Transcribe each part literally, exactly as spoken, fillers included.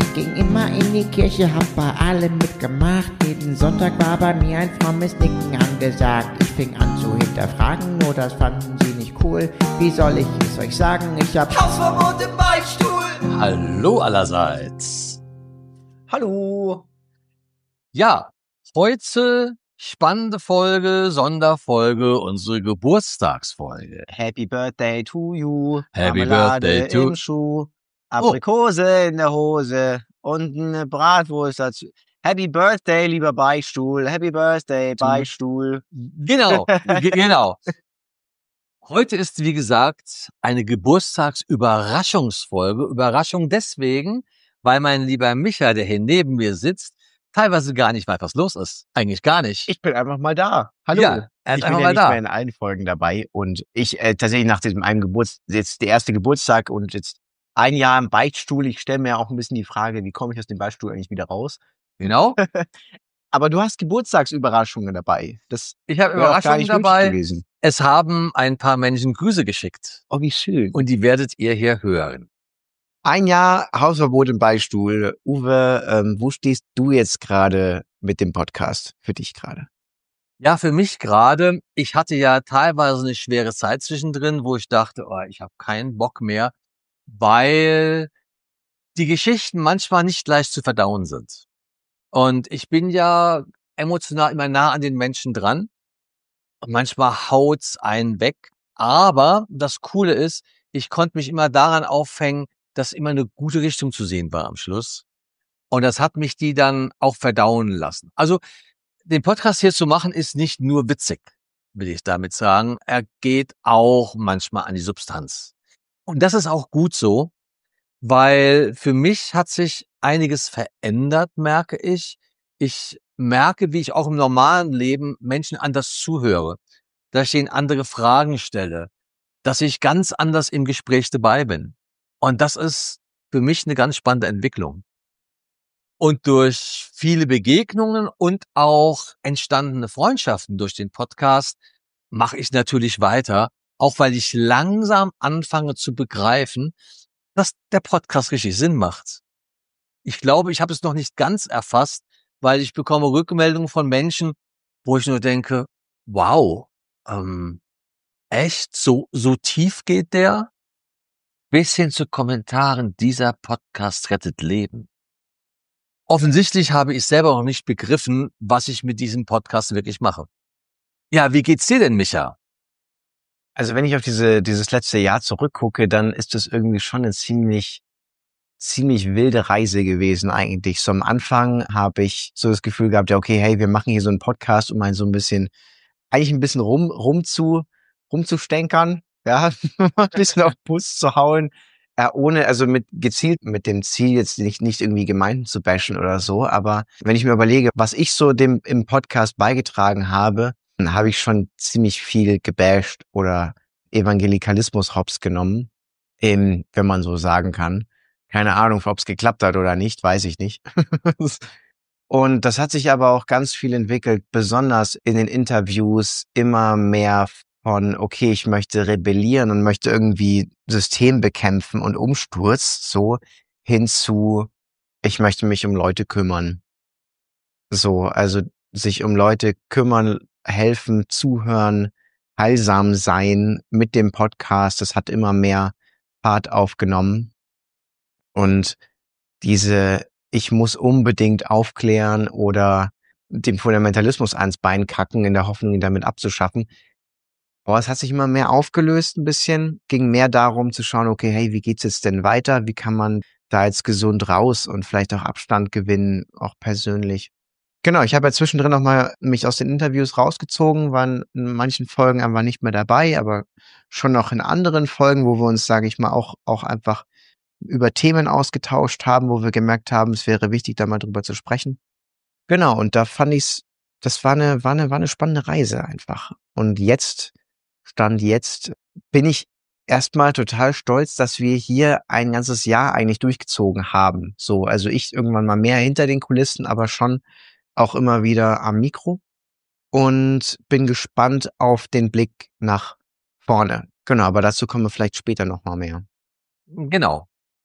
ging immer in die Kirche, hab bei allem mitgemacht. Jeden Sonntag war bei mir ein frommes Nicken angesagt. Ich fing an zu hinterfragen, nur das fanden sie nicht cool. Wie soll ich es euch sagen? Ich hab Hausverbot im Beichtstuhl. Hallo allerseits. Hallo. Ja, heute spannende Folge, Sonderfolge, unsere Geburtstagsfolge. Happy Birthday to you. Happy Marmelade Birthday to- im Schuh. Aprikose in der Hose. Und eine Bratwurst dazu. Happy Birthday, lieber Beichtstuhl. Happy Birthday, Beichtstuhl. Genau, ge- genau. Heute ist, wie gesagt, eine Geburtstagsüberraschungsfolge. Überraschung deswegen, weil mein lieber Micha, der hier neben mir sitzt, teilweise gar nicht weiß, was los ist. Eigentlich gar nicht. Ich bin einfach mal da. Hallo. Ja, er ist ich einfach bin mal ja nicht da. mehr in allen Folgen dabei. Und ich äh, tatsächlich nach diesem einen Geburtstag, jetzt der erste Geburtstag und jetzt ein Jahr im Beichtstuhl. Ich stelle mir auch ein bisschen die Frage, wie komme ich aus dem Beichtstuhl eigentlich wieder raus? Genau. Aber du hast Geburtstagsüberraschungen dabei. Das Ich habe wäre auch gar Überraschungen nicht wünschig dabei. gewesen. Es haben ein paar Menschen Grüße geschickt. Oh, wie schön. Und die werdet ihr hier hören. Ein Jahr Hausverbot im Beichtstuhl. Uwe, ähm, wo stehst du jetzt gerade mit dem Podcast? Für dich gerade? Ja, für mich gerade, ich hatte ja teilweise eine schwere Zeit zwischendrin, wo ich dachte, oh, ich habe keinen Bock mehr, weil die Geschichten manchmal nicht leicht zu verdauen sind. Und ich bin ja emotional immer nah an den Menschen dran. Und manchmal haut's einen weg. Aber das Coole ist, ich konnte mich immer daran aufhängen, dass immer eine gute Richtung zu sehen war am Schluss. Und das hat mich die dann auch verdauen lassen. Also den Podcast hier zu machen, ist nicht nur witzig, will ich damit sagen. Er geht auch manchmal an die Substanz. Und das ist auch gut so, weil für mich hat sich einiges verändert, merke ich. Ich merke, wie ich auch im normalen Leben Menschen anders zuhöre, dass ich ihnen andere Fragen stelle, dass ich ganz anders im Gespräch dabei bin. Und das ist für mich eine ganz spannende Entwicklung. Und durch viele Begegnungen und auch entstandene Freundschaften durch den Podcast mache ich natürlich weiter, auch weil ich langsam anfange zu begreifen, dass der Podcast richtig Sinn macht. Ich glaube, ich habe es noch nicht ganz erfasst, weil ich bekomme Rückmeldungen von Menschen, wo ich nur denke, wow, ähm, echt, so, so tief geht der? Bis hin zu Kommentaren, dieser Podcast rettet Leben. Offensichtlich habe ich selber noch nicht begriffen, was ich mit diesem Podcast wirklich mache. Ja, wie geht's dir denn, Micha? Also wenn ich auf diese dieses letzte Jahr zurückgucke, dann ist das irgendwie schon eine ziemlich ziemlich wilde Reise gewesen eigentlich. So am Anfang habe ich so das Gefühl gehabt, ja okay, hey, wir machen hier so einen Podcast, um mal so ein bisschen, eigentlich ein bisschen rum rum zu rumzustänkern, ja, ein bisschen auf den Bus zu hauen, äh, ohne, also mit gezielt mit dem Ziel jetzt nicht nicht irgendwie Gemeinden zu bashen oder so. Aber wenn ich mir überlege, was ich so dem im Podcast beigetragen habe, dann habe ich schon ziemlich viel gebasht oder Evangelikalismus hops genommen, ähm, wenn man so sagen kann. Keine Ahnung, ob es geklappt hat oder nicht, weiß ich nicht. Und das hat sich aber auch ganz viel entwickelt, besonders in den Interviews immer mehr von, okay, ich möchte rebellieren und möchte irgendwie System bekämpfen und Umsturz, so hin zu, ich möchte mich um Leute kümmern. So, also sich um Leute kümmern, helfen, zuhören, heilsam sein mit dem Podcast. Das hat immer mehr Fahrt aufgenommen. Und diese, ich muss unbedingt aufklären oder dem Fundamentalismus ans Bein kacken, in der Hoffnung, ihn damit abzuschaffen. Aber es hat sich immer mehr aufgelöst ein bisschen, ging mehr darum zu schauen, okay, hey, wie geht's jetzt denn weiter? Wie kann man da jetzt gesund raus und vielleicht auch Abstand gewinnen, auch persönlich? Genau, ich habe ja zwischendrin noch mal mich aus den Interviews rausgezogen, waren in manchen Folgen einfach nicht mehr dabei, aber schon noch in anderen Folgen, wo wir uns, sage ich mal, auch auch einfach über Themen ausgetauscht haben, wo wir gemerkt haben, es wäre wichtig, da mal drüber zu sprechen. Genau, und da fand ich's, das war eine war eine war eine spannende Reise einfach. Und jetzt, Stand jetzt, bin ich erstmal total stolz, dass wir hier ein ganzes Jahr eigentlich durchgezogen haben. So, also ich irgendwann mal mehr hinter den Kulissen, aber schon auch immer wieder am Mikro und bin gespannt auf den Blick nach vorne. Genau, aber dazu kommen wir vielleicht später noch mal mehr. Genau.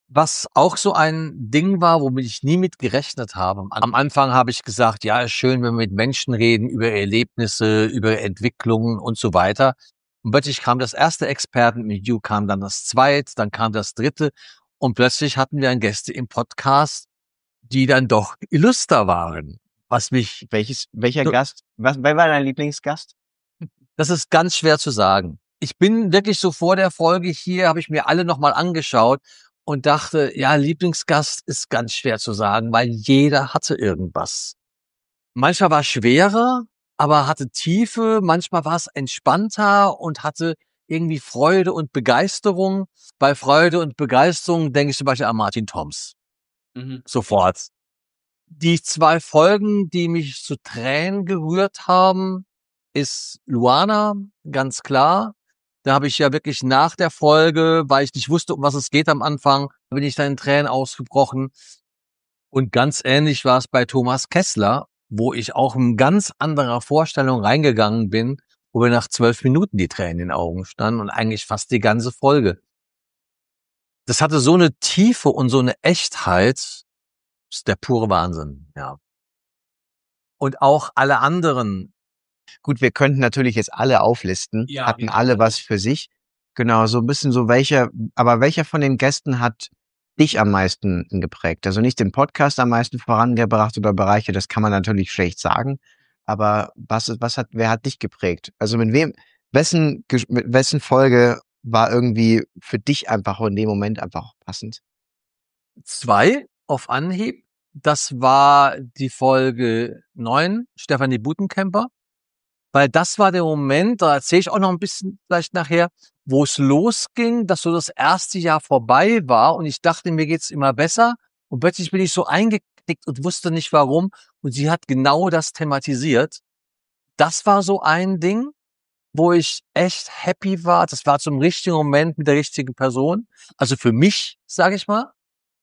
Was auch so ein Ding war, womit ich nie mit gerechnet habe. Am Anfang habe ich gesagt, ja, ist schön, wenn wir mit Menschen reden, über Erlebnisse, über Entwicklungen und so weiter. Und plötzlich kam das erste Experteninterview, kam dann das zweite, dann kam das dritte. Und plötzlich hatten wir einen Gäste im Podcast, die dann doch illustrer waren. Was mich, Welches, welcher Du- Gast? Was, wer war dein Lieblingsgast? das ist ganz schwer zu sagen. Ich bin wirklich so vor der Folge hier, habe ich mir alle nochmal angeschaut und dachte, ja, Lieblingsgast ist ganz schwer zu sagen, weil jeder hatte irgendwas. Manchmal war schwerer, aber hatte Tiefe, manchmal war es entspannter und hatte irgendwie Freude und Begeisterung. Bei Freude und Begeisterung denke ich zum Beispiel an Martin Toms. Mhm. Sofort. Die zwei Folgen, die mich zu Tränen gerührt haben, ist Luana, ganz klar. Da habe ich ja wirklich nach der Folge, weil ich nicht wusste, um was es geht am Anfang, bin ich da in Tränen ausgebrochen. Und ganz ähnlich war es bei Thomas Kessler, wo ich auch in ganz anderer Vorstellung reingegangen bin, wo mir nach zwölf Minuten die Tränen in den Augen standen und eigentlich fast die ganze Folge. Das hatte so eine Tiefe und so eine Echtheit, das ist der pure Wahnsinn, ja. Und auch alle anderen. Gut, wir könnten natürlich jetzt alle auflisten, Ja, hatten wir- alle was für sich. Genau, so ein bisschen so welcher, aber welcher von den Gästen hat dich am meisten geprägt? Also nicht den Podcast am meisten vorangebracht oder Bereiche, das kann man natürlich schlecht sagen. Aber was, was hat, wer hat dich geprägt? Also mit wem, wessen, Gesch- mit wessen Folge war irgendwie für dich einfach in dem Moment einfach passend? Zwei auf Anhieb. Das war die Folge neun, Stefanie Butenkemper. Weil das war der Moment, da erzähle ich auch noch ein bisschen vielleicht nachher, wo es losging, dass so das erste Jahr vorbei war und ich dachte, mir geht's immer besser. Und plötzlich bin ich so eingeknickt und wusste nicht warum. Und sie hat genau das thematisiert. Das war so ein Ding, wo ich echt happy war. Das war zum richtigen Moment mit der richtigen Person. Also für mich, sage ich mal.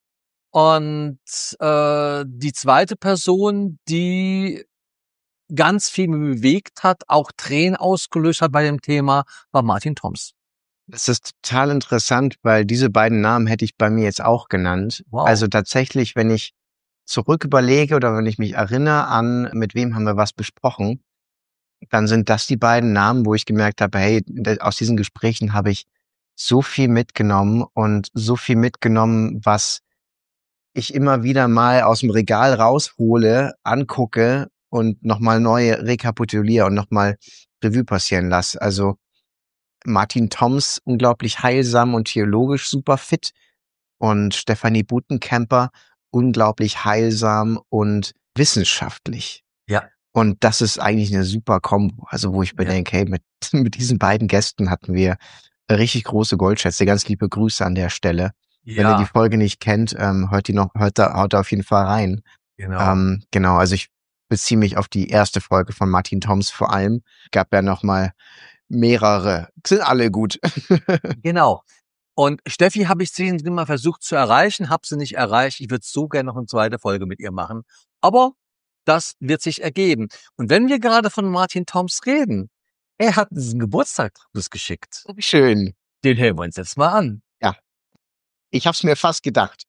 Und äh, die zweite Person, die ganz viel bewegt hat, auch Tränen ausgelöst hat bei dem Thema, war Martin Toms. Das ist total interessant, weil diese beiden Namen hätte ich bei mir jetzt auch genannt. Wow. Also tatsächlich, wenn ich zurück überlege oder wenn ich mich erinnere an, mit wem haben wir was besprochen, dann sind das die beiden Namen, wo ich gemerkt habe, hey, aus diesen Gesprächen habe ich so viel mitgenommen und so viel mitgenommen, was ich immer wieder mal aus dem Regal raushole, angucke und nochmal neu rekapituliere und nochmal Revue passieren lasse. Also Martin Toms unglaublich heilsam und theologisch super fit und Stefanie Butenkemper unglaublich heilsam und wissenschaftlich. Ja. Und das ist eigentlich eine super Kombo. Also wo ich mir Ja. denke, hey, mit, mit diesen beiden Gästen hatten wir richtig große Goldschätze. Ganz liebe Grüße an der Stelle. Wenn ihr die Ja, Folge nicht kennt, ähm, hört die noch, hört da, haut da auf jeden Fall rein. genau. Ähm, genau, also ich beziehe mich auf die erste Folge von Martin Toms vor allem. Gab ja noch mal mehrere. Sind alle gut. Genau. Und Steffi habe ich zehn mal versucht zu erreichen, habe sie nicht erreicht. Ich würde so gerne noch eine zweite Folge mit ihr machen. Aber das wird sich ergeben. Und wenn wir gerade von Martin Toms reden, er hat diesen Geburtstag geschickt. Schön. Den hören wir uns jetzt mal an. Ich hab's mir fast gedacht.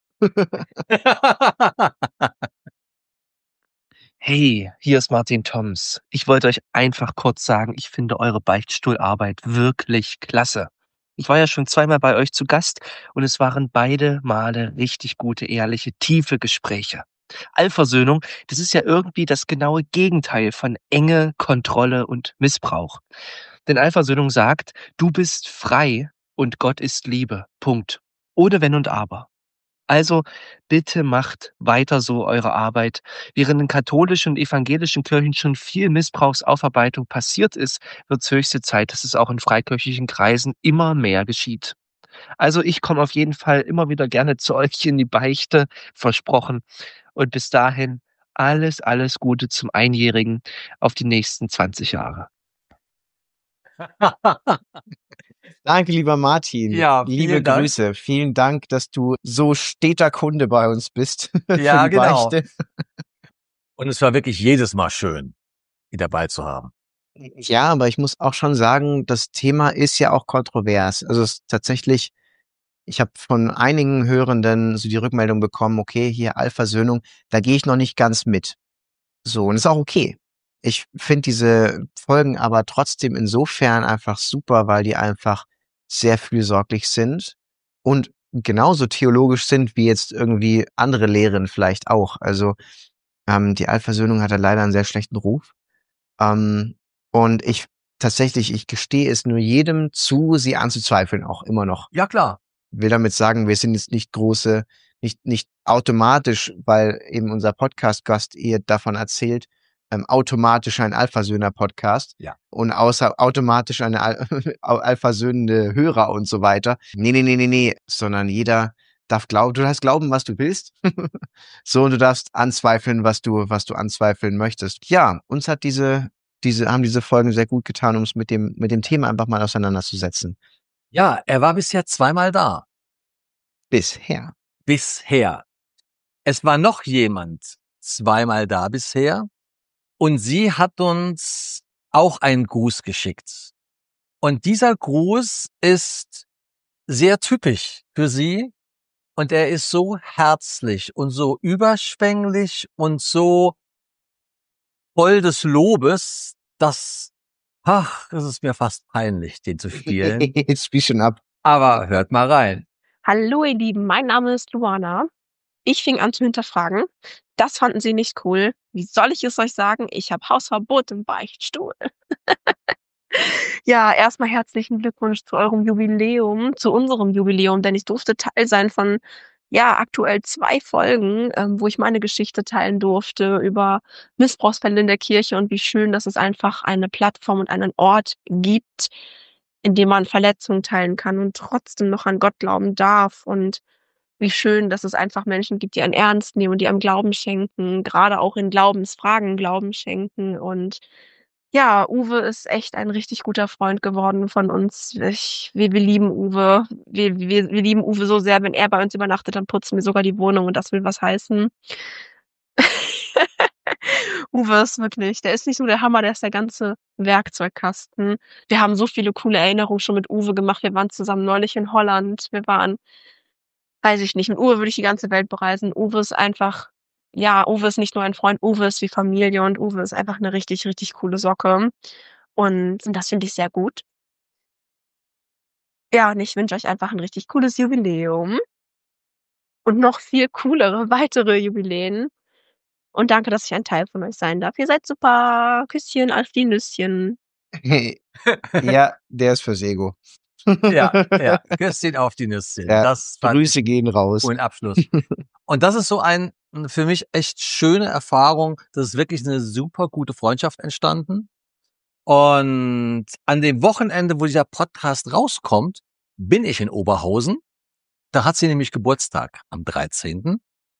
Hey, hier ist Martin Toms. Ich wollte euch einfach kurz sagen, ich finde eure Beichtstuhlarbeit wirklich klasse. Ich war ja schon zweimal bei euch zu Gast und es waren beide Male richtig gute, ehrliche, tiefe Gespräche. Allversöhnung, das ist ja irgendwie das genaue Gegenteil von Enge, Kontrolle und Missbrauch. Denn Allversöhnung sagt, du bist frei und Gott ist Liebe. Punkt. Ohne Wenn und Aber. Also bitte macht weiter so eure Arbeit. Während in katholischen und evangelischen Kirchen schon viel Missbrauchsaufarbeitung passiert ist, wird es höchste Zeit, dass es auch in freikirchlichen Kreisen immer mehr geschieht. Also ich komme auf jeden Fall immer wieder gerne zu euch in die Beichte, versprochen. Und bis dahin alles, alles Gute zum Einjährigen auf die nächsten zwanzig Jahre. Danke, lieber Martin. Ja, Liebe vielen Dank. Grüße. Vielen Dank, dass du so steter Kunde bei uns bist. für Ja, die genau. Beichte. Und es war wirklich jedes Mal schön, ihn dabei zu haben. Ja, aber ich muss auch schon sagen, das Thema ist ja auch kontrovers. Also es ist tatsächlich Ich habe von einigen Hörenden so die Rückmeldung bekommen, okay, hier Alpha-Söhnung, da gehe ich noch nicht ganz mit. So, und ist auch okay. Ich finde diese Folgen aber trotzdem insofern einfach super, weil die einfach sehr fürsorglich sind und genauso theologisch sind wie jetzt irgendwie andere Lehren vielleicht auch. Also ähm, die Alpha-Söhnung hat ja leider einen sehr schlechten Ruf. Ähm, und ich tatsächlich, ich gestehe es nur jedem zu, sie anzuzweifeln, auch immer noch. Ja, klar. Will damit sagen, wir sind jetzt nicht große, nicht, nicht automatisch, weil eben unser Podcast-Gast ihr davon erzählt, ähm, automatisch ein Alpha-Söhner-Podcast. Ja. Und außer automatisch eine Al Alpha-Söhnende Hörer und so weiter. Nee, nee, nee, nee, nee, sondern jeder darf glauben, du darfst glauben, was du willst. So, und du darfst anzweifeln, was du, was du anzweifeln möchtest. Ja, uns hat diese, diese, haben diese Folgen sehr gut getan, um es mit dem, mit dem Thema einfach mal auseinanderzusetzen. Ja, er war bisher zweimal da. Bisher. Bisher. Es war noch jemand zweimal da bisher und sie hat uns auch einen Gruß geschickt. Und dieser Gruß ist sehr typisch für sie und er ist so herzlich und so überschwänglich und so voll des Lobes, dass, ach, es ist mir fast peinlich, den zu spielen. Jetzt spiel schon ab. Aber hört mal rein. Hallo ihr Lieben, mein Name ist Luana. Ich fing an zu hinterfragen. Das fanden sie nicht cool. Wie soll ich es euch sagen? Ich habe Hausverbot im Beichtstuhl. Ja, erstmal herzlichen Glückwunsch zu eurem Jubiläum, zu unserem Jubiläum, denn ich durfte Teil sein von, ja, aktuell zwei Folgen, ähm, wo ich meine Geschichte teilen durfte über Missbrauchsfälle in der Kirche und wie schön, dass es einfach eine Plattform und einen Ort gibt, in dem man Verletzungen teilen kann und trotzdem noch an Gott glauben darf und wie schön, dass es einfach Menschen gibt, die einen ernst nehmen und die einem Glauben schenken, gerade auch in Glaubensfragen Glauben schenken. Und ja, Uwe ist echt ein richtig guter Freund geworden von uns. Ich, wir, wir lieben Uwe. Wir, wir, wir lieben Uwe so sehr, wenn er bei uns übernachtet, dann putzen wir sogar die Wohnung und das will was heißen. Uwe ist wirklich, der ist nicht nur der Hammer, der ist der ganze Werkzeugkasten. Wir haben so viele coole Erinnerungen schon mit Uwe gemacht. Wir waren zusammen neulich in Holland. Wir waren, weiß ich nicht, mit Uwe würde ich die ganze Welt bereisen. Uwe ist einfach, ja, Uwe ist nicht nur ein Freund, Uwe ist wie Familie und Uwe ist einfach eine richtig, richtig coole Socke. Und, und das finde ich sehr gut. Ja, und ich wünsche euch einfach ein richtig cooles Jubiläum und noch viel coolere weitere Jubiläen. Und danke, dass ich ein Teil von euch sein darf. Ihr seid super. Küsschen auf die Nüsschen. Hey. Ja, der ist für Sego. Ja, ja, Küsschen auf die Nüsschen. Ja, Das fand Grüße ich gehen raus. coolen Abschluss. Und das ist so ein für mich echt schöne Erfahrung. Das ist wirklich eine super gute Freundschaft entstanden. Und an dem Wochenende, wo dieser Podcast rauskommt, bin ich in Oberhausen. Da hat sie nämlich Geburtstag am dreizehnten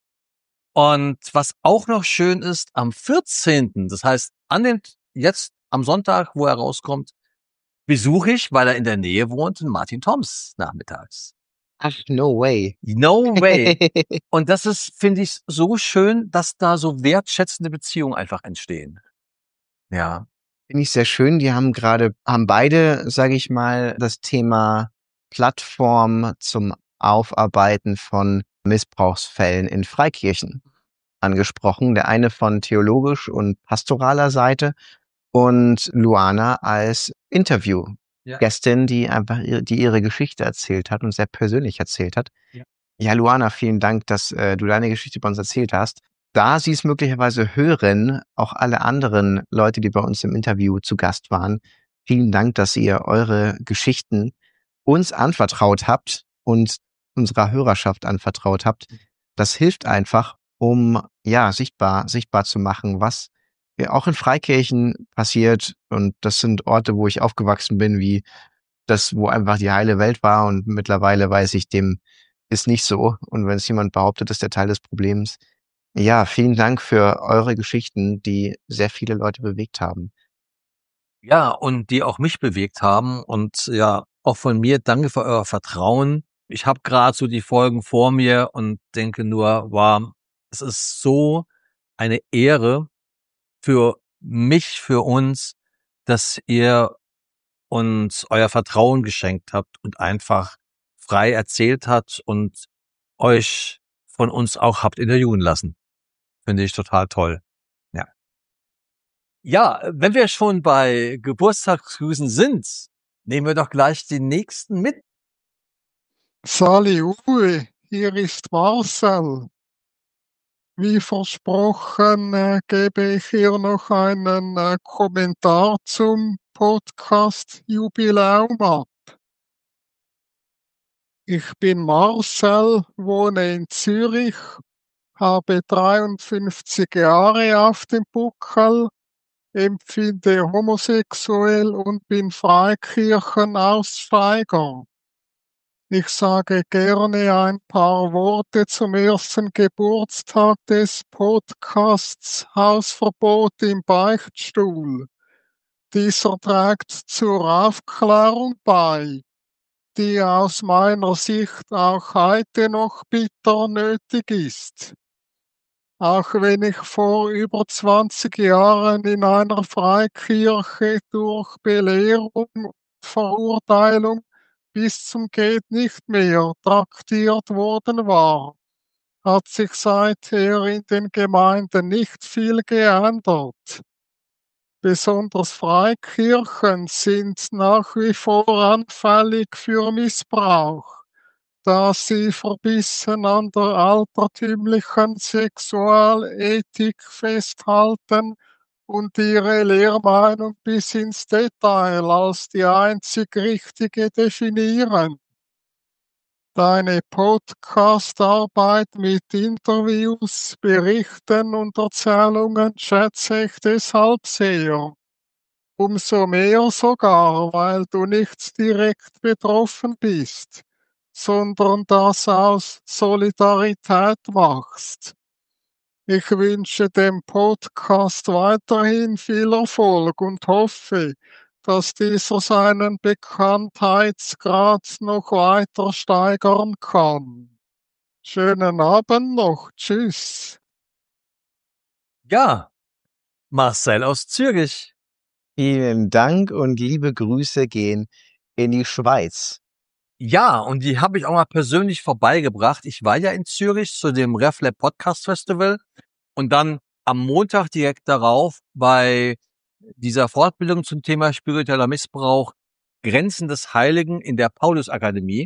Und was auch noch schön ist, am vierzehnten, das heißt an den jetzt am Sonntag, wo er rauskommt, besuche ich, weil er in der Nähe wohnt, Martin Toms nachmittags. Ach, no way. No way. Und das ist, finde ich, so schön, dass da so wertschätzende Beziehungen einfach entstehen. Ja. Finde ich sehr schön. Die haben gerade, haben beide, sage ich mal, das Thema Plattform zum Aufarbeiten von Missbrauchsfällen in Freikirchen angesprochen. Der eine von theologisch und pastoraler Seite und Luana als Interview-Gästin, ja, die einfach ihre, die ihre Geschichte erzählt hat und sehr persönlich erzählt hat. Ja, ja Luana, vielen Dank, dass äh, du deine Geschichte bei uns erzählt hast. Da Sie es möglicherweise hören, auch alle anderen Leute, die bei uns im Interview zu Gast waren, vielen Dank, dass ihr eure Geschichten uns anvertraut habt und unserer Hörerschaft anvertraut habt. Das hilft einfach, um ja sichtbar sichtbar zu machen, was ja auch in Freikirchen passiert. Und das sind Orte, wo ich aufgewachsen bin, wie das, wo einfach die heile Welt war. Und mittlerweile weiß ich, dem ist nicht so. Und wenn es jemand behauptet, ist der Teil des Problems. Ja, vielen Dank für eure Geschichten, die sehr viele Leute bewegt haben. Ja, und die auch mich bewegt haben. Und ja, auch von mir danke für euer Vertrauen. Ich habe gerade so die Folgen vor mir und denke nur, wow, es ist so eine Ehre für mich, für uns, dass ihr uns euer Vertrauen geschenkt habt und einfach frei erzählt hat und euch von uns auch habt interviewen lassen. Finde ich total toll. Ja. Ja, wenn wir schon bei Geburtstagsgrüßen sind, nehmen wir doch gleich den nächsten mit. Sali Uwe, hier ist Marcel. Wie versprochen äh, gebe ich hier noch einen äh, Kommentar zum Podcast Jubiläum ab. Ich bin Marcel, wohne in Zürich, habe dreiundfünfzig Jahre auf dem Buckel, empfinde homosexuell und bin Freikirchenaussteiger. Ich sage gerne ein paar Worte zum ersten Geburtstag des Podcasts Hausverbot im Beichtstuhl. Dieser trägt zur Aufklärung bei, die aus meiner Sicht auch heute noch bitter nötig ist. Auch wenn ich vor über zwanzig Jahren in einer Freikirche durch Belehrung und Verurteilung bis zum geht nicht mehr traktiert worden war, hat sich seither in den Gemeinden nicht viel geändert. Besonders Freikirchen sind nach wie vor anfällig für Missbrauch, da sie verbissen an der altertümlichen Sexualethik festhalten und ihre Lehrmeinung bis ins Detail als die einzig richtige definieren. Deine Podcast-Arbeit mit Interviews, Berichten und Erzählungen schätze ich deshalb sehr. Umso mehr sogar, weil du nicht direkt betroffen bist, sondern das aus Solidarität machst. Ich wünsche dem Podcast weiterhin viel Erfolg und hoffe, dass dieser seinen Bekanntheitsgrad noch weiter steigern kann. Schönen Abend noch. Tschüss. Ja, Marcel aus Zürich. Vielen Dank und liebe Grüße gehen in die Schweiz. Ja, und die habe ich auch mal persönlich vorbeigebracht. Ich war ja in Zürich zu dem RefLab Podcast Festival und dann am Montag direkt darauf bei dieser Fortbildung zum Thema spiritueller Missbrauch, Grenzen des Heiligen in der Paulusakademie.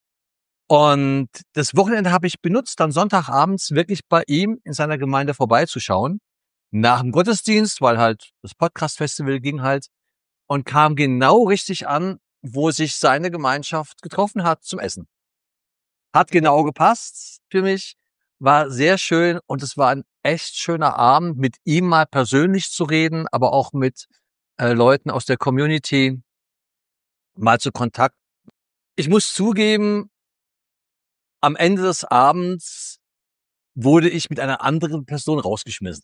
Und das Wochenende habe ich benutzt, dann Sonntagabends wirklich bei ihm in seiner Gemeinde vorbeizuschauen. Nach dem Gottesdienst, weil halt das Podcast-Festival ging halt, und kam genau richtig an, wo sich seine Gemeinschaft getroffen hat zum Essen. Hat genau gepasst für mich, war sehr schön und es war ein echt schöner Abend, mit ihm mal persönlich zu reden, aber auch mit äh, Leuten aus der Community mal zu Kontakt. Ich muss zugeben, am Ende des Abends wurde ich mit einer anderen Person rausgeschmissen.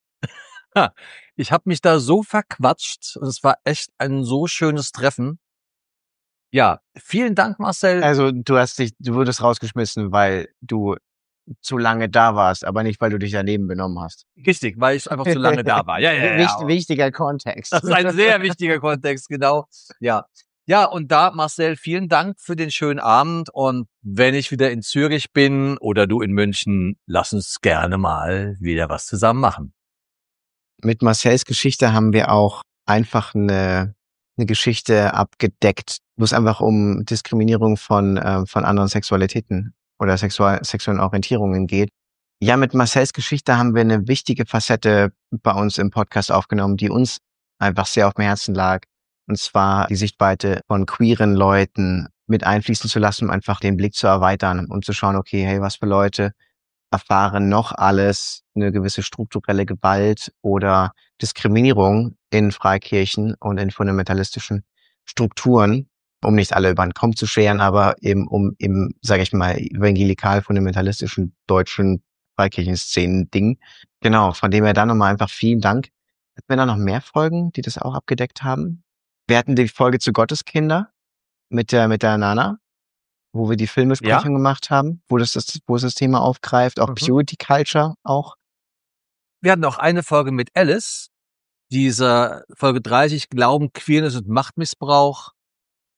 Ich habe mich da so verquatscht und es war echt ein so schönes Treffen. Ja, vielen Dank, Marcel. Also du hast dich, du wurdest rausgeschmissen, weil du zu lange da warst, aber nicht, weil du dich daneben benommen hast. Richtig, weil ich einfach zu lange da war. Ja, ja, ja. Wicht, wichtiger Kontext. Das ist ein sehr wichtiger Kontext, genau. Ja. Ja, und da, Marcel, vielen Dank für den schönen Abend. Und wenn ich wieder in Zürich bin oder du in München, lass uns gerne mal wieder was zusammen machen. Mit Marcels Geschichte haben wir auch einfach eine, eine Geschichte abgedeckt, wo es einfach um Diskriminierung von, äh, von anderen Sexualitäten oder sexual, sexuellen Orientierungen geht. Ja, mit Marcels Geschichte haben wir eine wichtige Facette bei uns im Podcast aufgenommen, die uns einfach sehr auf dem Herzen lag. Und zwar die Sichtweite von queeren Leuten mit einfließen zu lassen, um einfach den Blick zu erweitern und zu schauen, okay, hey, was für Leute erfahren noch alles eine gewisse strukturelle Gewalt oder Diskriminierung in Freikirchen und in fundamentalistischen Strukturen, um nicht alle über den Kamm zu scheren, aber eben um im, sage ich mal, evangelikal-fundamentalistischen deutschen Freikirchenszenen-Ding. Genau, von dem her dann nochmal einfach vielen Dank. Hatten wir da noch mehr Folgen, die das auch abgedeckt haben? Wir hatten die Folge zu Gotteskinder mit der, mit der Nana, wo wir die Filmbesprechung ja. gemacht haben, wo das, das, wo es das Thema aufgreift, auch mhm. Purity Culture auch. Wir hatten auch eine Folge mit Alice, diese Folge dreißig, Glauben, Queerness und Machtmissbrauch.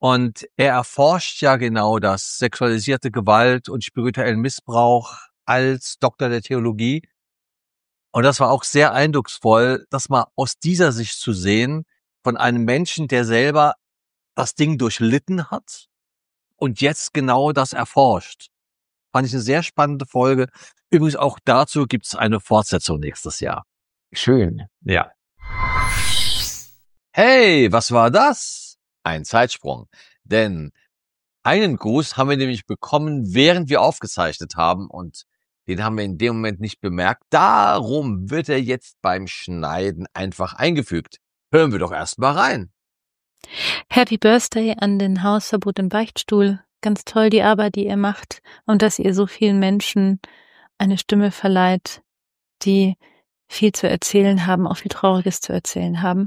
Und er erforscht ja genau das, sexualisierte Gewalt und spirituellen Missbrauch als Doktor der Theologie. Und das war auch sehr eindrucksvoll, das mal aus dieser Sicht zu sehen, von einem Menschen, der selber das Ding durchlitten hat und jetzt genau das erforscht. Fand ich eine sehr spannende Folge. Übrigens auch dazu gibt's eine Fortsetzung nächstes Jahr. Schön. Ja. Hey, was war das? Ein Zeitsprung. Denn einen Gruß haben wir nämlich bekommen, während wir aufgezeichnet haben, und den haben wir in dem Moment nicht bemerkt. Darum wird er jetzt beim Schneiden einfach eingefügt. Hören wir doch erst mal rein. Happy Birthday an den Hausverbot im Beichtstuhl. Ganz toll die Arbeit, die ihr macht und dass ihr so vielen Menschen eine Stimme verleiht, die viel zu erzählen haben, auch viel Trauriges zu erzählen haben.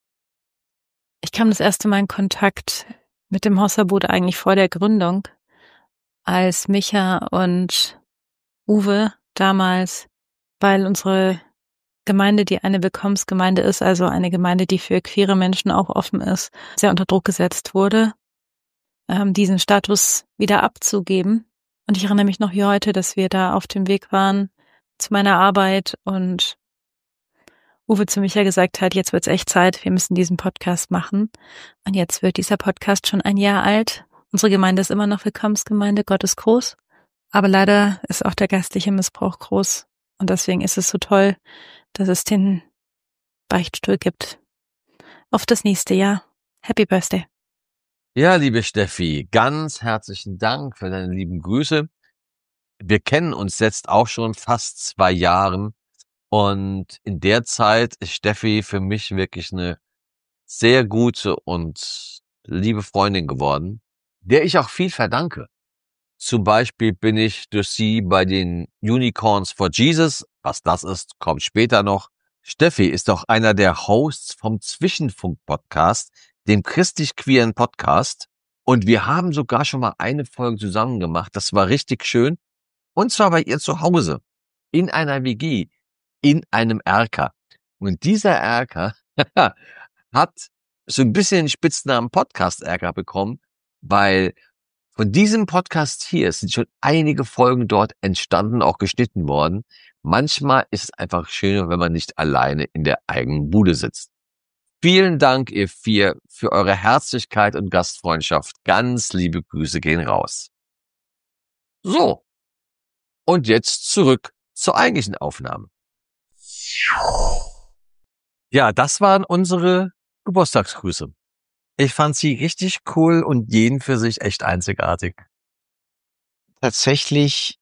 Ich kam das erste Mal in Kontakt mit dem Hausverbot eigentlich vor der Gründung, als Micha und Uwe damals, weil unsere Gemeinde, die eine Willkommensgemeinde ist, also eine Gemeinde, die für queere Menschen auch offen ist, sehr unter Druck gesetzt wurde, ähm, diesen Status wieder abzugeben. Und ich erinnere mich noch wie heute, dass wir da auf dem Weg waren zu meiner Arbeit und Uwe zu Micha gesagt hat, jetzt wird's echt Zeit, wir müssen diesen Podcast machen. Und jetzt wird dieser Podcast schon ein Jahr alt. Unsere Gemeinde ist immer noch Willkommensgemeinde, Gott ist groß. Aber leider ist auch der geistliche Missbrauch groß. Und deswegen ist es so toll, dass es den Beichtstuhl gibt. Auf das nächste Jahr. Happy Birthday. Ja, liebe Steffi, ganz herzlichen Dank für deine lieben Grüße. Wir kennen uns jetzt auch schon fast zwei Jahre und in der Zeit ist Steffi für mich wirklich eine sehr gute und liebe Freundin geworden, der ich auch viel verdanke. Zum Beispiel bin ich durch sie bei den Unicorns for Jesus. Was das ist, kommt später noch. Steffi ist auch einer der Hosts vom Zwischenfunk-Podcast, dem christlich-queeren Podcast. Und wir haben sogar schon mal eine Folge zusammen gemacht. Das war richtig schön. Und zwar bei ihr zu Hause. In einer W G. In einem Erker. Und dieser Erker hat so ein bisschen den Spitznamen Podcast-Erker bekommen, weil von diesem Podcast hier sind schon einige Folgen dort entstanden, auch geschnitten worden. Manchmal ist es einfach schöner, wenn man nicht alleine in der eigenen Bude sitzt. Vielen Dank, ihr vier, für eure Herzlichkeit und Gastfreundschaft. Ganz liebe Grüße gehen raus. So, und jetzt zurück zur eigentlichen Aufnahme. Ja, das waren unsere Geburtstagsgrüße. Ich fand sie richtig cool und jeden für sich echt einzigartig. Tatsächlich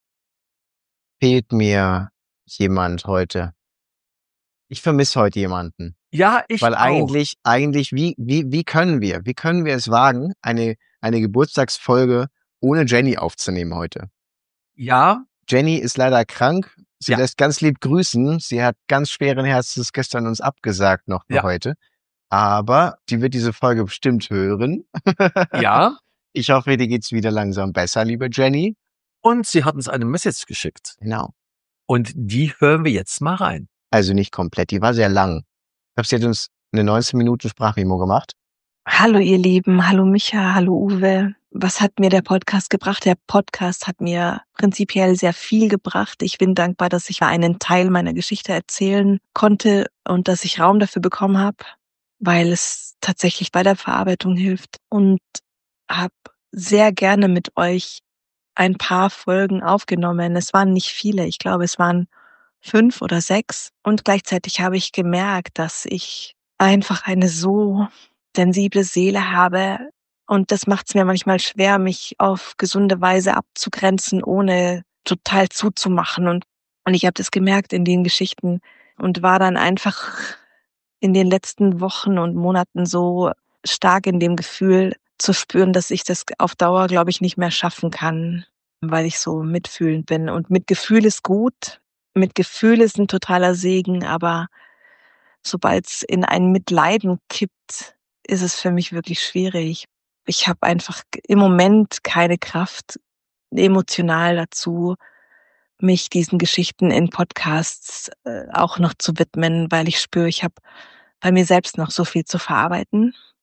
fehlt mir jemand heute. Ich vermisse heute jemanden. Ja, ich Weil auch. eigentlich, eigentlich, wie, wie, wie können wir, wie können wir es wagen, eine, eine Geburtstagsfolge ohne Jenny aufzunehmen heute? Ja, Jenny ist leider krank. Sie Ja. lässt ganz lieb grüßen. Sie hat ganz schweren Herzens gestern uns abgesagt noch für Ja. heute. Aber die wird diese Folge bestimmt hören. ja. Ich hoffe, dir geht's wieder langsam besser, liebe Jenny. Und sie hat uns eine Message geschickt. Genau. Und die hören wir jetzt mal rein. Also nicht komplett, die war sehr lang. Ich glaube, sie hat uns eine neunzehn Minuten Sprachmemo gemacht. Hallo ihr Lieben, hallo Micha, hallo Uwe. Was hat mir der Podcast gebracht? Der Podcast hat mir prinzipiell sehr viel gebracht. Ich bin dankbar, dass ich einen Teil meiner Geschichte erzählen konnte und dass ich Raum dafür bekommen habe, weil es tatsächlich bei der Verarbeitung hilft. Und habe sehr gerne mit euch ein paar Folgen aufgenommen. Es waren nicht viele, ich glaube, es waren fünf oder sechs. Und gleichzeitig habe ich gemerkt, dass ich einfach eine so sensible Seele habe. Und das macht es mir manchmal schwer, mich auf gesunde Weise abzugrenzen, ohne total zuzumachen. Und, und ich habe das gemerkt in den Geschichten und war dann einfach in den letzten Wochen und Monaten so stark in dem Gefühl zu spüren, dass ich das auf Dauer, glaube ich, nicht mehr schaffen kann, weil ich so mitfühlend bin. Und Mitgefühl ist gut. Mitgefühl ist ein totaler Segen, aber sobald es in ein Mitleiden kippt, ist es für mich wirklich schwierig. Ich habe einfach im Moment keine Kraft emotional dazu, mich diesen Geschichten in Podcasts äh, auch noch zu widmen, weil ich spüre, ich habe bei mir selbst noch so viel zu verarbeiten.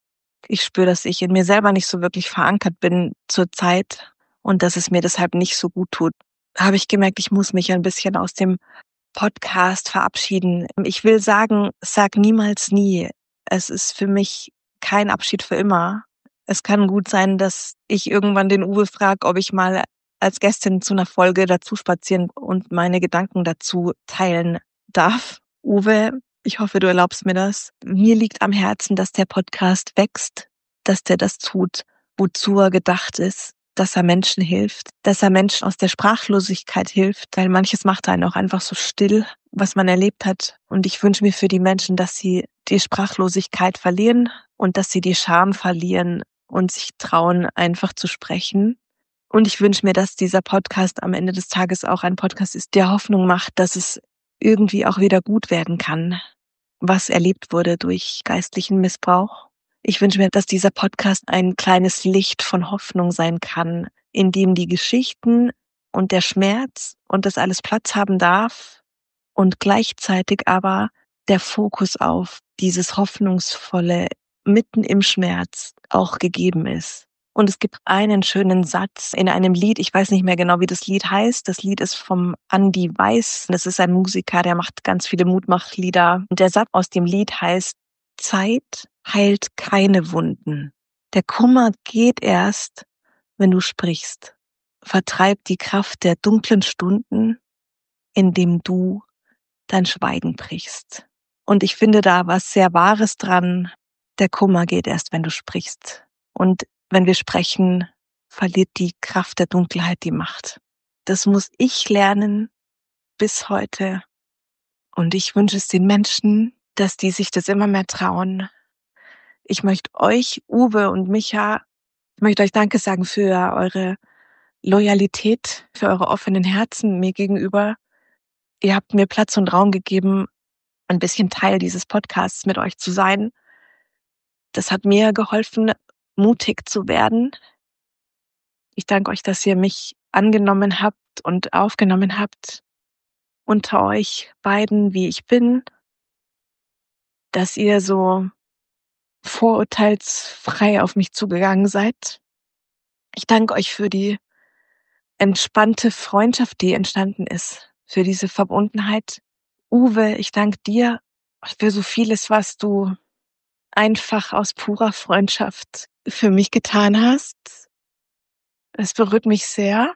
Ich spüre, dass ich in mir selber nicht so wirklich verankert bin zurzeit und dass es mir deshalb nicht so gut tut. Habe ich gemerkt, ich muss mich ein bisschen aus dem Podcast verabschieden. Ich will sagen, sag niemals nie. Es ist für mich kein Abschied für immer. Es kann gut sein, dass ich irgendwann den Uwe frage, ob ich mal als Gästin zu einer Folge dazu spazieren und meine Gedanken dazu teilen darf. Uwe, ich hoffe, du erlaubst mir das. Mir liegt am Herzen, dass der Podcast wächst, dass der das tut, wozu er gedacht ist, dass er Menschen hilft, dass er Menschen aus der Sprachlosigkeit hilft, weil manches macht einen auch einfach so still, was man erlebt hat. Und ich wünsche mir für die Menschen, dass sie die Sprachlosigkeit verlieren und dass sie die Scham verlieren und sich trauen, einfach zu sprechen. Und ich wünsche mir, dass dieser Podcast am Ende des Tages auch ein Podcast ist, der Hoffnung macht, dass es irgendwie auch wieder gut werden kann, was erlebt wurde durch geistlichen Missbrauch. Ich wünsche mir, dass dieser Podcast ein kleines Licht von Hoffnung sein kann, in dem die Geschichten und der Schmerz und das alles Platz haben darf und gleichzeitig aber der Fokus auf dieses Hoffnungsvolle mitten im Schmerz auch gegeben ist. Und es gibt einen schönen Satz in einem Lied, ich weiß nicht mehr genau, wie das Lied heißt. Das Lied ist vom Andy Weiß. Das ist ein Musiker, der macht ganz viele Mutmachlieder. Und der Satz aus dem Lied heißt: Zeit heilt keine Wunden. Der Kummer geht erst, wenn du sprichst. Vertreib die Kraft der dunklen Stunden, indem du dein Schweigen brichst. Und ich finde da was sehr Wahres dran. Der Kummer geht erst, wenn du sprichst. Und wenn wir sprechen, verliert die Kraft der Dunkelheit die Macht. Das muss ich lernen bis heute. Und ich wünsche es den Menschen, dass die sich das immer mehr trauen. Ich möchte euch, Uwe und Micha, ich möchte euch Danke sagen für eure Loyalität, für eure offenen Herzen mir gegenüber. Ihr habt mir Platz und Raum gegeben, ein bisschen Teil dieses Podcasts mit euch zu sein. Das hat mir geholfen, mutig zu werden. Ich danke euch, dass ihr mich angenommen habt und aufgenommen habt unter euch beiden, wie ich bin, dass ihr so vorurteilsfrei auf mich zugegangen seid. Ich danke euch für die entspannte Freundschaft, die entstanden ist, für diese Verbundenheit. Uwe, ich danke dir für so vieles, was du einfach aus purer Freundschaft für mich getan hast. Es berührt mich sehr.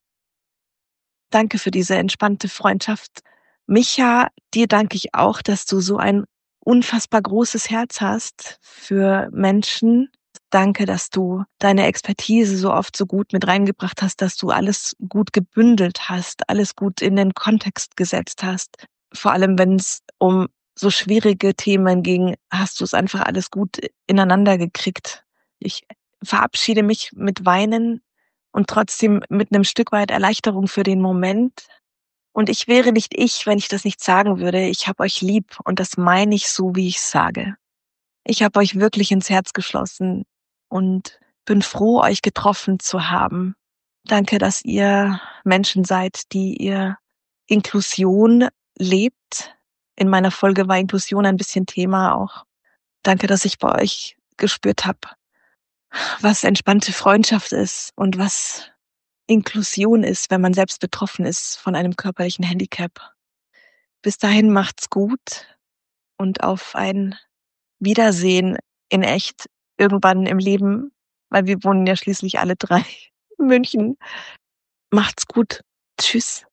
Danke für diese entspannte Freundschaft. Micha, dir danke ich auch, dass du so ein unfassbar großes Herz hast für Menschen. Danke, dass du deine Expertise so oft so gut mit reingebracht hast, dass du alles gut gebündelt hast, alles gut in den Kontext gesetzt hast. Vor allem, wenn es um so schwierige Themen ging, hast du es einfach alles gut ineinander gekriegt. Ich verabschiede mich mit Weinen und trotzdem mit einem Stück weit Erleichterung für den Moment. Und ich wäre nicht ich, wenn ich das nicht sagen würde. Ich habe euch lieb und das meine ich so, wie ich sage. Ich habe euch wirklich ins Herz geschlossen und bin froh, euch getroffen zu haben. Danke, dass ihr Menschen seid, die ihr Inklusion lebt. In meiner Folge war Inklusion ein bisschen Thema auch. Danke, dass ich bei euch gespürt habe, was entspannte Freundschaft ist und was Inklusion ist, wenn man selbst betroffen ist von einem körperlichen Handicap. Bis dahin macht's gut und auf ein Wiedersehen in echt irgendwann im Leben, weil wir wohnen ja schließlich alle drei in München. Macht's gut. Tschüss.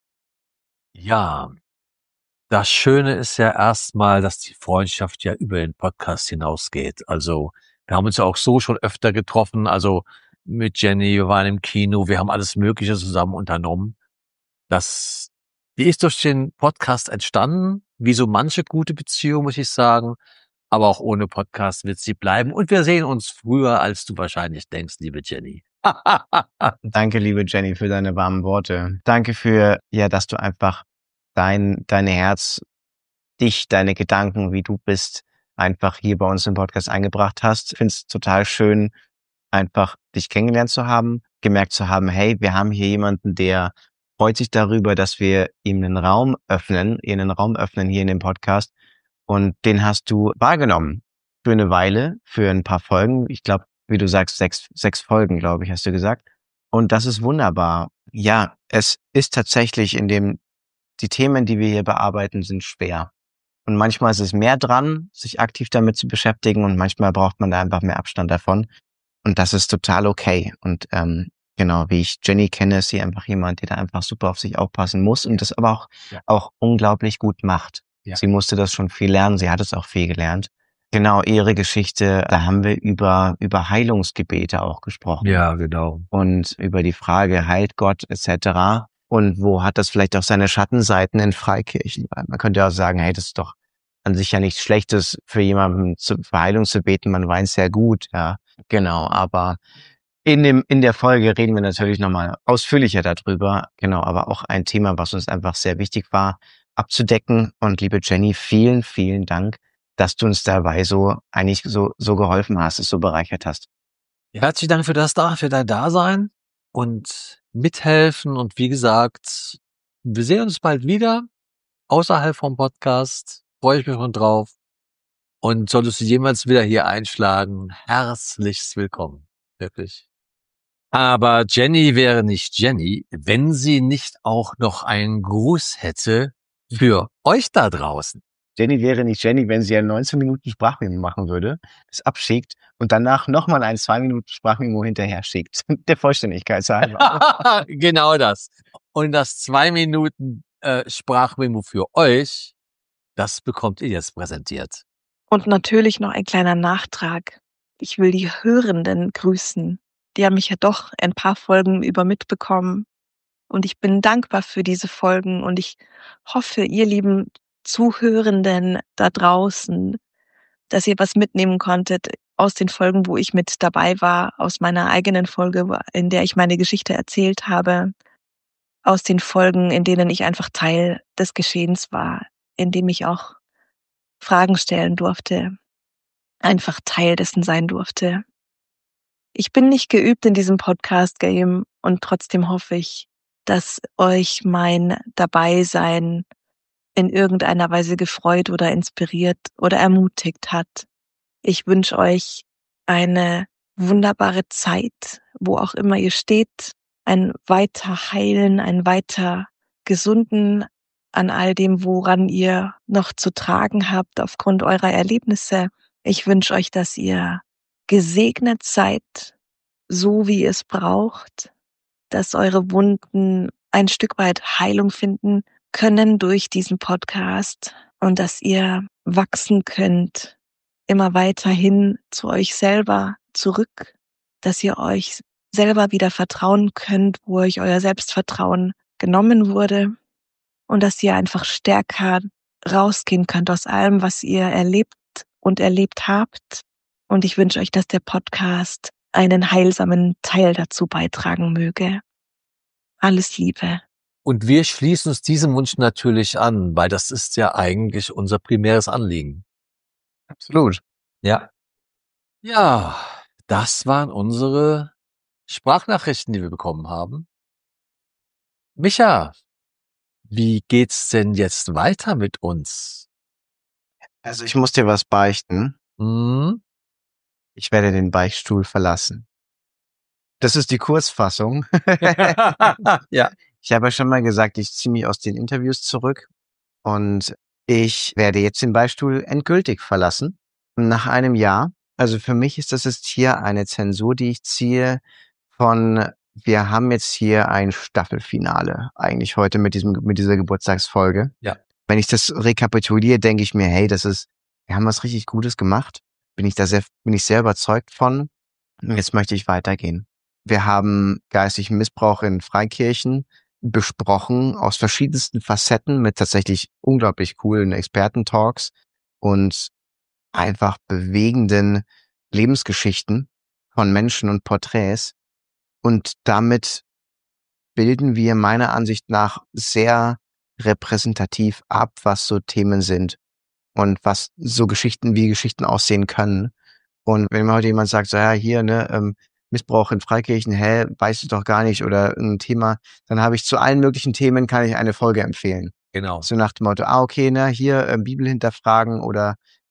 Ja, das Schöne ist ja erstmal, dass die Freundschaft ja über den Podcast hinausgeht. Also wir haben uns ja auch so schon öfter getroffen, also mit Jenny, wir waren im Kino, wir haben alles Mögliche zusammen unternommen. Das, die ist durch den Podcast entstanden, wie so manche gute Beziehung, muss ich sagen. Aber auch ohne Podcast wird sie bleiben. Und wir sehen uns früher, als du wahrscheinlich denkst, liebe Jenny. Danke, liebe Jenny, für deine warmen Worte. Danke für, ja, dass du einfach dein, dein Herz, dich, deine Gedanken, wie du bist, einfach hier bei uns im Podcast eingebracht hast. Ich finde es total schön, einfach dich kennengelernt zu haben, gemerkt zu haben, hey, wir haben hier jemanden, der freut sich darüber, dass wir ihm einen Raum öffnen, ihr einen Raum öffnen hier in dem Podcast. Und den hast du wahrgenommen. für eine Weile, für ein paar Folgen. Ich glaube, wie du sagst, sechs, sechs Folgen, glaube ich, hast du gesagt. Und das ist wunderbar. Ja, es ist tatsächlich in dem, die Themen, die wir hier bearbeiten, sind schwer. Und manchmal ist es mehr dran, sich aktiv damit zu beschäftigen, und manchmal braucht man da einfach mehr Abstand davon. Und das ist total okay. Und ähm, genau, wie ich Jenny kenne, ist sie einfach jemand, der da einfach super auf sich aufpassen muss und das aber auch, Ja. auch unglaublich gut macht. Ja. Sie musste das schon viel lernen, sie hat es auch viel gelernt. Genau, ihre Geschichte, da haben wir über über Heilungsgebete auch gesprochen. Ja, genau. Und über die Frage, heilt Gott et cetera. Und wo hat das vielleicht auch seine Schattenseiten in Freikirchen? Weil man könnte ja auch sagen, hey, das ist doch an sich ja nichts Schlechtes, für jemanden zu, für Heilung zu beten, man weint sehr gut, ja. Genau, aber in dem in der Folge reden wir natürlich nochmal ausführlicher darüber. Genau, aber auch ein Thema, was uns einfach sehr wichtig war, abzudecken. Und liebe Jenny, vielen, vielen Dank, dass du uns dabei so eigentlich so so geholfen hast, es so bereichert hast. Herzlichen Dank für das da, für dein Dasein und mithelfen. Und wie gesagt, wir sehen uns bald wieder außerhalb vom Podcast. Freue ich mich schon drauf. Und solltest du jemals wieder hier einschlagen, herzlichst willkommen. Wirklich. Aber Jenny wäre nicht Jenny, wenn sie nicht auch noch einen Gruß hätte für euch da draußen. Jenny wäre nicht Jenny, wenn sie ja neunzehn Minuten Sprachmemo machen würde, das abschickt und danach nochmal ein zwei Minuten Sprachmemo hinterher schickt. Der Vollständigkeit halber. Genau das. Und das zwei Minuten äh, Sprachmemo für euch, das bekommt ihr jetzt präsentiert. Und natürlich noch ein kleiner Nachtrag. Ich will die Hörenden grüßen. Die haben mich ja doch ein paar Folgen über mitbekommen. Und ich bin dankbar für diese Folgen. Und ich hoffe, ihr lieben Zuhörenden da draußen, dass ihr was mitnehmen konntet aus den Folgen, wo ich mit dabei war, aus meiner eigenen Folge, in der ich meine Geschichte erzählt habe, aus den Folgen, in denen ich einfach Teil des Geschehens war, in dem ich auch Fragen stellen durfte, einfach Teil dessen sein durfte. Ich bin nicht geübt in diesem Podcast-Game und trotzdem hoffe ich, dass euch mein Dabeisein in irgendeiner Weise gefreut oder inspiriert oder ermutigt hat. Ich wünsche euch eine wunderbare Zeit, wo auch immer ihr steht, ein weiter Heilen, ein weiter Gesunden an all dem, woran ihr noch zu tragen habt aufgrund eurer Erlebnisse. Ich wünsche euch, dass ihr gesegnet seid, so wie ihr es braucht, dass eure Wunden ein Stück weit Heilung finden können durch diesen Podcast und dass ihr wachsen könnt, immer weiterhin zu euch selber zurück, dass ihr euch selber wieder vertrauen könnt, wo euch euer Selbstvertrauen genommen wurde und dass ihr einfach stärker rausgehen könnt aus allem, was ihr erlebt und erlebt habt. Und ich wünsche euch, dass der Podcast einen heilsamen Teil dazu beitragen möge. Alles Liebe. Und wir schließen uns diesem Wunsch natürlich an, weil das ist ja eigentlich unser primäres Anliegen. Absolut. Ja. Ja, das waren unsere Sprachnachrichten, die wir bekommen haben. Micha, wie geht's denn jetzt weiter mit uns? Also ich muss dir was beichten. Hm? Ich werde den Beichtstuhl verlassen. Das ist die Kurzfassung. Ja. Ich habe ja schon mal gesagt, ich ziehe mich aus den Interviews zurück und ich werde jetzt den Beichtstuhl endgültig verlassen. Nach einem Jahr. Also für mich ist das jetzt hier eine Zensur, die ich ziehe von, wir haben jetzt hier ein Staffelfinale eigentlich heute mit diesem, mit dieser Geburtstagsfolge. Ja. Wenn ich das rekapituliere, denke ich mir, hey, das ist, wir haben was richtig Gutes gemacht. Bin ich da sehr, bin ich sehr überzeugt von. Und jetzt möchte ich weitergehen. Wir haben geistigen Missbrauch in Freikirchen besprochen aus verschiedensten Facetten mit tatsächlich unglaublich coolen Experten-Talks und einfach bewegenden Lebensgeschichten von Menschen und Porträts. Und damit bilden wir meiner Ansicht nach sehr repräsentativ ab, was so Themen sind und was so Geschichten, wie Geschichten aussehen können. Und wenn mir heute jemand sagt, so ja, hier, ne, ähm, Missbrauch in Freikirchen, hä, weißt du doch gar nicht oder ein Thema, dann habe ich zu allen möglichen Themen, kann ich eine Folge empfehlen. Genau. So nach dem Motto, ah, okay, ne, hier äh, Bibel hinterfragen oder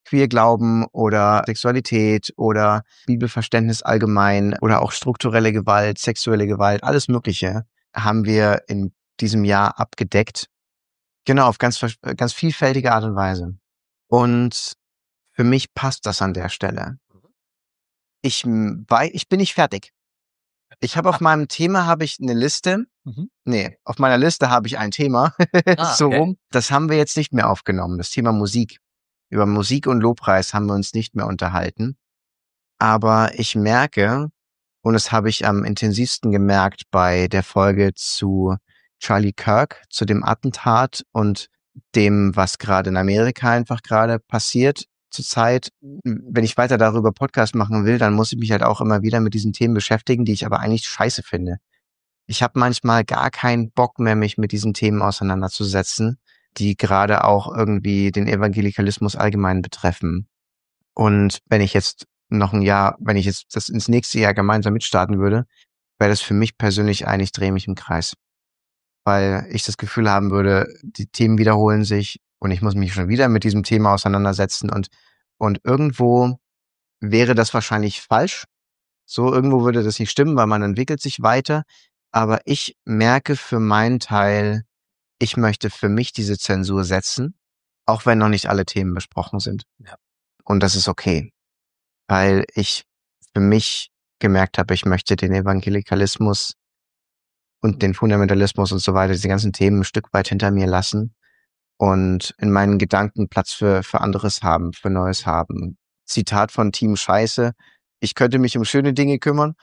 Queerglauben oder Sexualität oder Bibelverständnis allgemein oder auch strukturelle Gewalt, sexuelle Gewalt, alles Mögliche haben wir in diesem Jahr abgedeckt. Genau, auf ganz, ganz vielfältige Art und Weise. Und für mich passt das an der Stelle. Ich, wei- ich bin nicht fertig. Ich habe auf meinem Thema habe ich eine Liste. Mhm. Nee, auf meiner Liste habe ich ein Thema. Ah, so okay. rum. Das haben wir jetzt nicht mehr aufgenommen. Das Thema Musik. Über Musik und Lobpreis haben wir uns nicht mehr unterhalten. Aber ich merke, und das habe ich am intensivsten gemerkt bei der Folge zu Charlie Kirk, zu dem Attentat und dem, was gerade in Amerika einfach gerade passiert zurzeit. Wenn ich weiter darüber Podcast machen will, dann muss ich mich halt auch immer wieder mit diesen Themen beschäftigen, die ich aber eigentlich scheiße finde. Ich habe manchmal gar keinen Bock mehr, mich mit diesen Themen auseinanderzusetzen, die gerade auch irgendwie den Evangelikalismus allgemein betreffen. Und wenn ich jetzt noch ein Jahr, wenn ich jetzt das ins nächste Jahr gemeinsam mitstarten würde, wäre das für mich persönlich eigentlich, drehe mich im Kreis. Weil ich das Gefühl haben würde, die Themen wiederholen sich und ich muss mich schon wieder mit diesem Thema auseinandersetzen und, und irgendwo wäre das wahrscheinlich falsch. So, irgendwo würde das nicht stimmen, weil man entwickelt sich weiter. Aber ich merke für meinen Teil, ich möchte für mich diese Zensur setzen, auch wenn noch nicht alle Themen besprochen sind. Ja. Und das ist okay, weil ich für mich gemerkt habe, ich möchte den Evangelikalismus und den Fundamentalismus und so weiter, diese ganzen Themen ein Stück weit hinter mir lassen und in meinen Gedanken Platz für, für anderes haben, für Neues haben. Zitat von Team Scheiße: Ich könnte mich um schöne Dinge kümmern.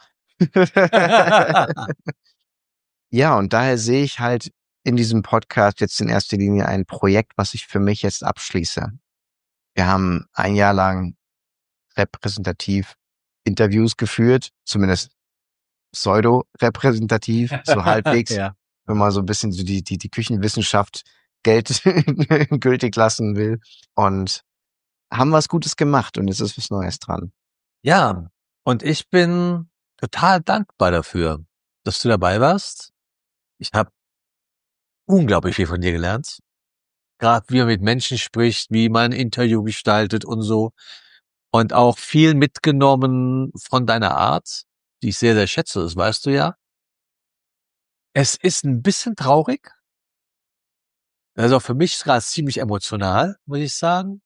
Ja, und daher sehe ich halt in diesem Podcast jetzt in erster Linie ein Projekt, was ich für mich jetzt abschließe. Wir haben ein Jahr lang repräsentativ Interviews geführt, zumindest pseudo-repräsentativ, so halbwegs, Ja. wenn man so ein bisschen so die, die, die Küchenwissenschaft Geld gültig lassen will. Und haben was Gutes gemacht und jetzt ist was Neues dran. Ja, und ich bin total dankbar dafür, dass du dabei warst. Ich habe unglaublich viel von dir gelernt. Gerade wie man mit Menschen spricht, wie man ein Interview gestaltet und so. Und auch viel mitgenommen von deiner Art, die ich sehr, sehr schätze, das weißt du ja. Es ist ein bisschen traurig. Also für mich gerade ziemlich emotional, muss ich sagen.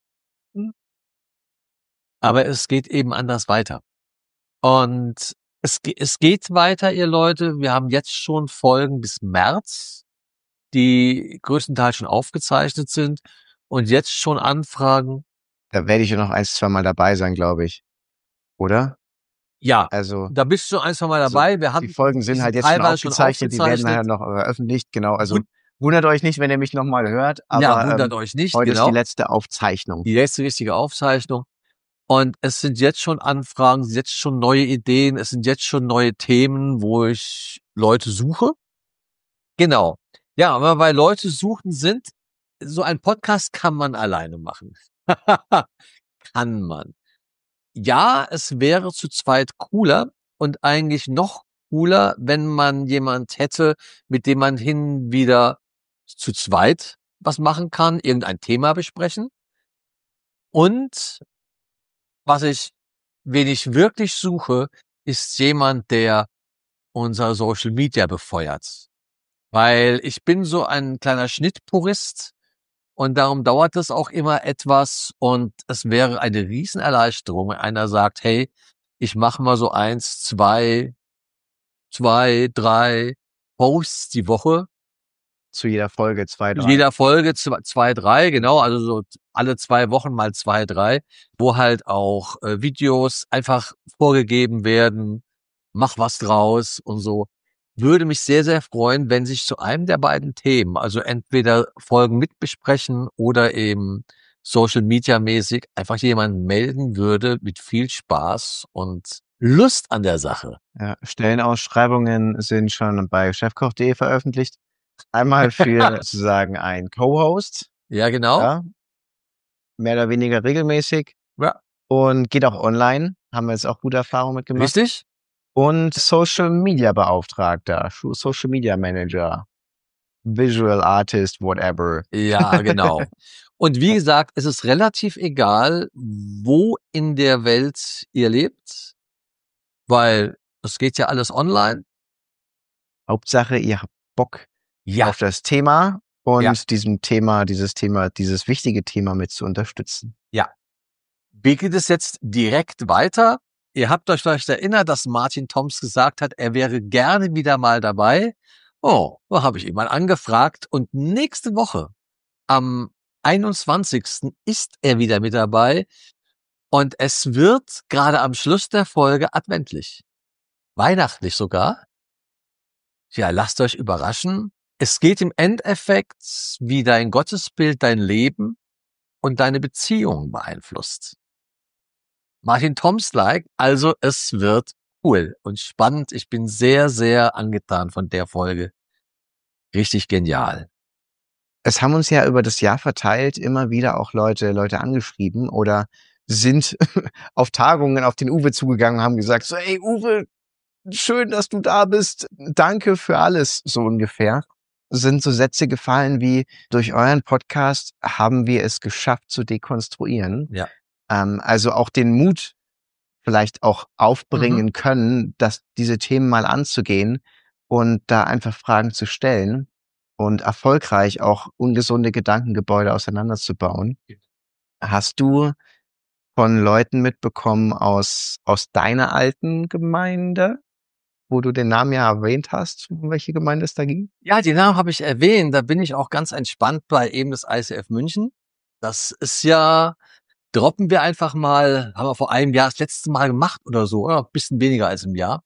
Aber es geht eben anders weiter. Und es, es geht weiter, ihr Leute. Wir haben jetzt schon Folgen bis März, die größtenteils schon aufgezeichnet sind und jetzt schon Anfragen. Da werde ich ja noch ein, zwei Mal dabei sein, glaube ich. Oder? Ja, Also, da bist du ein, zwei Mal dabei. Wir haben die Folgen sind die halt jetzt schon teilweise aufgezeichnet, die werden nachher noch veröffentlicht, genau. Also wundert euch nicht, wenn ihr mich nochmal hört, aber ja, wundert ähm, euch nicht, heute genau. ist die letzte Aufzeichnung. Die letzte richtige Aufzeichnung. Und es sind jetzt schon Anfragen, es sind jetzt schon neue Ideen, es sind jetzt schon neue Themen, wo ich Leute suche. Genau. Ja, aber weil Leute suchen sind, so ein Podcast kann man alleine machen. Kann man. Ja, es wäre zu zweit cooler und eigentlich noch cooler, wenn man jemand hätte, mit dem man hin wieder zu zweit was machen kann, irgendein Thema besprechen. Und was ich, wen ich wirklich suche, ist jemand, der unser Social Media befeuert. Weil ich bin so ein kleiner Schnittpurist und darum dauert es auch immer etwas und es wäre eine Riesenerleichterung, wenn einer sagt, hey, ich mache mal so eins, zwei, zwei, drei Posts die Woche. Zu jeder Folge zwei, drei. Jeder Folge zwei, zwei, drei, genau, also so alle zwei Wochen mal zwei, drei, wo halt auch äh, Videos einfach vorgegeben werden, mach was draus und so. Würde mich sehr, sehr freuen, wenn sich zu einem der beiden Themen, also entweder Folgen mitbesprechen oder eben Social Media mäßig, einfach jemand melden würde mit viel Spaß und Lust an der Sache. Ja, Stellenausschreibungen sind schon bei chefkoch punkt de veröffentlicht. Einmal für sozusagen ein Co-Host. Ja, genau. Ja, mehr oder weniger regelmäßig. Ja. Und geht auch online. Haben wir jetzt auch gute Erfahrungen mitgemacht. Richtig. Und Social Media Beauftragter, Social Media Manager, Visual Artist, whatever. Ja, genau. Und wie gesagt, es ist relativ egal, wo in der Welt ihr lebt, weil es geht ja alles online. Hauptsache, ihr habt Bock Ja. auf das Thema und Ja. diesem Thema, dieses Thema, dieses wichtige Thema mit zu unterstützen. Wie geht es jetzt direkt weiter? Ihr habt euch vielleicht erinnert, dass Martin Toms gesagt hat, er wäre gerne wieder mal dabei. Oh, da habe ich ihn mal angefragt. Und nächste Woche, am einundzwanzigsten ist er wieder mit dabei. Und es wird gerade am Schluss der Folge adventlich. Weihnachtlich sogar. Ja, lasst euch überraschen. Es geht im Endeffekt, wie dein Gottesbild dein Leben und deine Beziehung beeinflusst. Martin Toms-like, also es wird cool und spannend. Ich bin sehr, sehr angetan von der Folge. Richtig genial. Es haben uns ja über das Jahr verteilt immer wieder auch Leute, Leute angeschrieben oder sind auf Tagungen auf den Uwe zugegangen und haben gesagt, so, ey Uwe, schön, dass du da bist. Danke für alles, so ungefähr. Sind so Sätze gefallen wie, durch euren Podcast haben wir es geschafft zu dekonstruieren. Ja. Ähm, also auch den Mut vielleicht auch aufbringen Mhm. können, dass diese Themen mal anzugehen und da einfach Fragen zu stellen und erfolgreich auch ungesunde Gedankengebäude auseinanderzubauen. Hast du von Leuten mitbekommen aus, aus deiner alten Gemeinde, wo du den Namen ja erwähnt hast, um welche Gemeinde es da ging? Ja, die Namen habe ich erwähnt. Da bin ich auch ganz entspannt bei eben das I C F München. Das ist ja, droppen wir einfach mal, haben wir vor einem Jahr das letzte Mal gemacht oder so, oder? Ein bisschen weniger als im Jahr.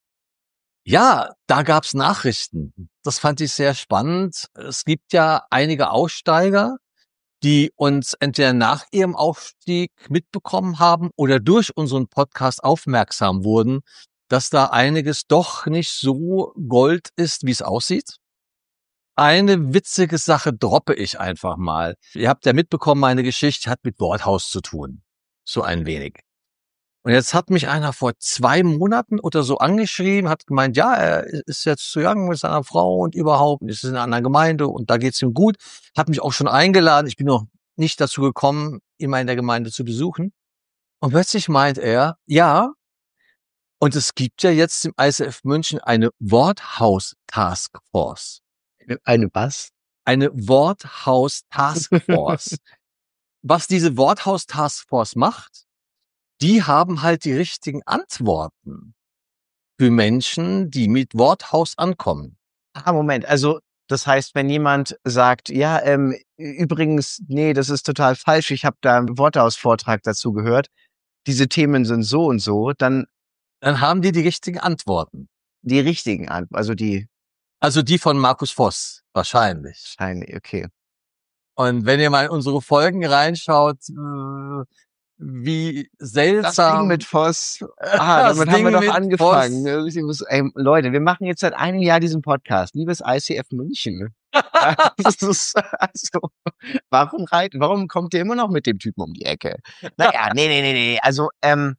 Ja, da gab's Nachrichten. Das fand ich sehr spannend. Es gibt ja einige Aussteiger, die uns entweder nach ihrem Aufstieg mitbekommen haben oder durch unseren Podcast aufmerksam wurden, dass da einiges doch nicht so Gold ist, wie es aussieht. Eine witzige Sache droppe ich einfach mal. Ihr habt ja mitbekommen, meine Geschichte hat mit Worthaus zu tun. So ein wenig. Und jetzt hat mich einer vor zwei Monaten oder so angeschrieben, hat gemeint, ja, er ist jetzt zusammen mit seiner Frau und überhaupt, ist in einer anderen Gemeinde und da geht's ihm gut. Hat mich auch schon eingeladen. Ich bin noch nicht dazu gekommen, ihn mal in der Gemeinde zu besuchen. Und plötzlich meint er, ja, und es gibt ja jetzt im I C F München eine Worthaus-Taskforce. Eine was? Eine Worthaus-Taskforce. Was diese Worthaus-Taskforce macht, die haben halt die richtigen Antworten für Menschen, die mit Worthaus ankommen. Ah, Moment, also das heißt, wenn jemand sagt, ja, ähm, übrigens, nee, das ist total falsch, ich habe da einen Worthaus-Vortrag dazu gehört, diese Themen sind so und so, dann Dann haben die die richtigen Antworten. die richtigen Antworten, also die Also die von Markus Voss, wahrscheinlich. wahrscheinlich, okay. Und wenn ihr mal in unsere Folgen reinschaut, äh, wie Das seltsam. Ding mit Voss. Ah, Das damit haben wir Ding doch mit angefangen. Voss. Ich muss- Ey, Leute, wir machen jetzt seit einem Jahr diesen Podcast. Liebes I C F München. Das ist, also, warum reit, warum kommt ihr immer noch mit dem Typen um die Ecke? Naja, nee, nee, nee, nee. Also, ähm,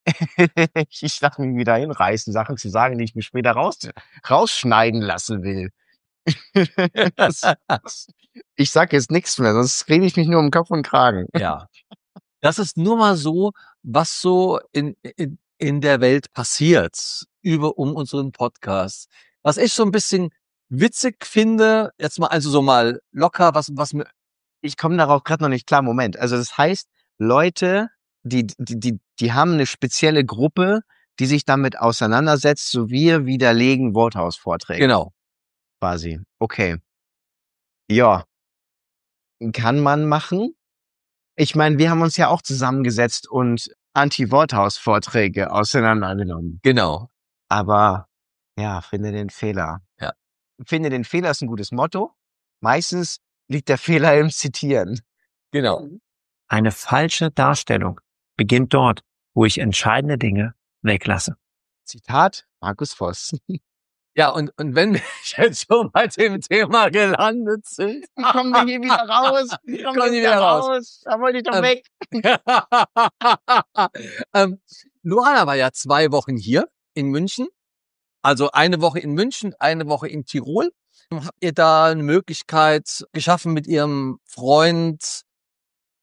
ich darf mich wieder hinreißen, Sachen zu sagen, die ich mir später raus, rausschneiden lassen will. Das, ich sag jetzt nichts mehr, sonst rede ich mich nur um Kopf und Kragen. Ja. Das ist nur mal so, was so in, in, in der Welt passiert über um unseren Podcast. Was ich so ein bisschen witzig finde, jetzt mal also so mal locker, was was mir Ich komme darauf gerade noch nicht klar. Moment. Also das heißt, Leute, die, die, die, die haben eine spezielle Gruppe, die sich damit auseinandersetzt, so wir widerlegen Worthaus-Vorträge. genau. Quasi. Okay. Ja. Kann man machen. Ich meine, wir haben uns ja auch zusammengesetzt und Anti-Worthaus-Vorträge auseinandergenommen. Genau. Aber ja, finde den Fehler. Ja. Finde den Fehler ist ein gutes Motto. Meistens liegt der Fehler im Zitieren. Genau. Eine falsche Darstellung beginnt dort, wo ich entscheidende Dinge weglasse. Zitat Markus Voss. Ja, und und wenn wir jetzt schon bei dem Thema gelandet sind, Wie kommen wir hier wieder raus? Wie kommen wir wieder raus? Da wollte ich doch Ähm, weg. ähm, Luana war ja zwei Wochen hier in München. Also eine Woche in München, eine Woche in Tirol. Habt ihr da eine Möglichkeit geschaffen, mit ihrem Freund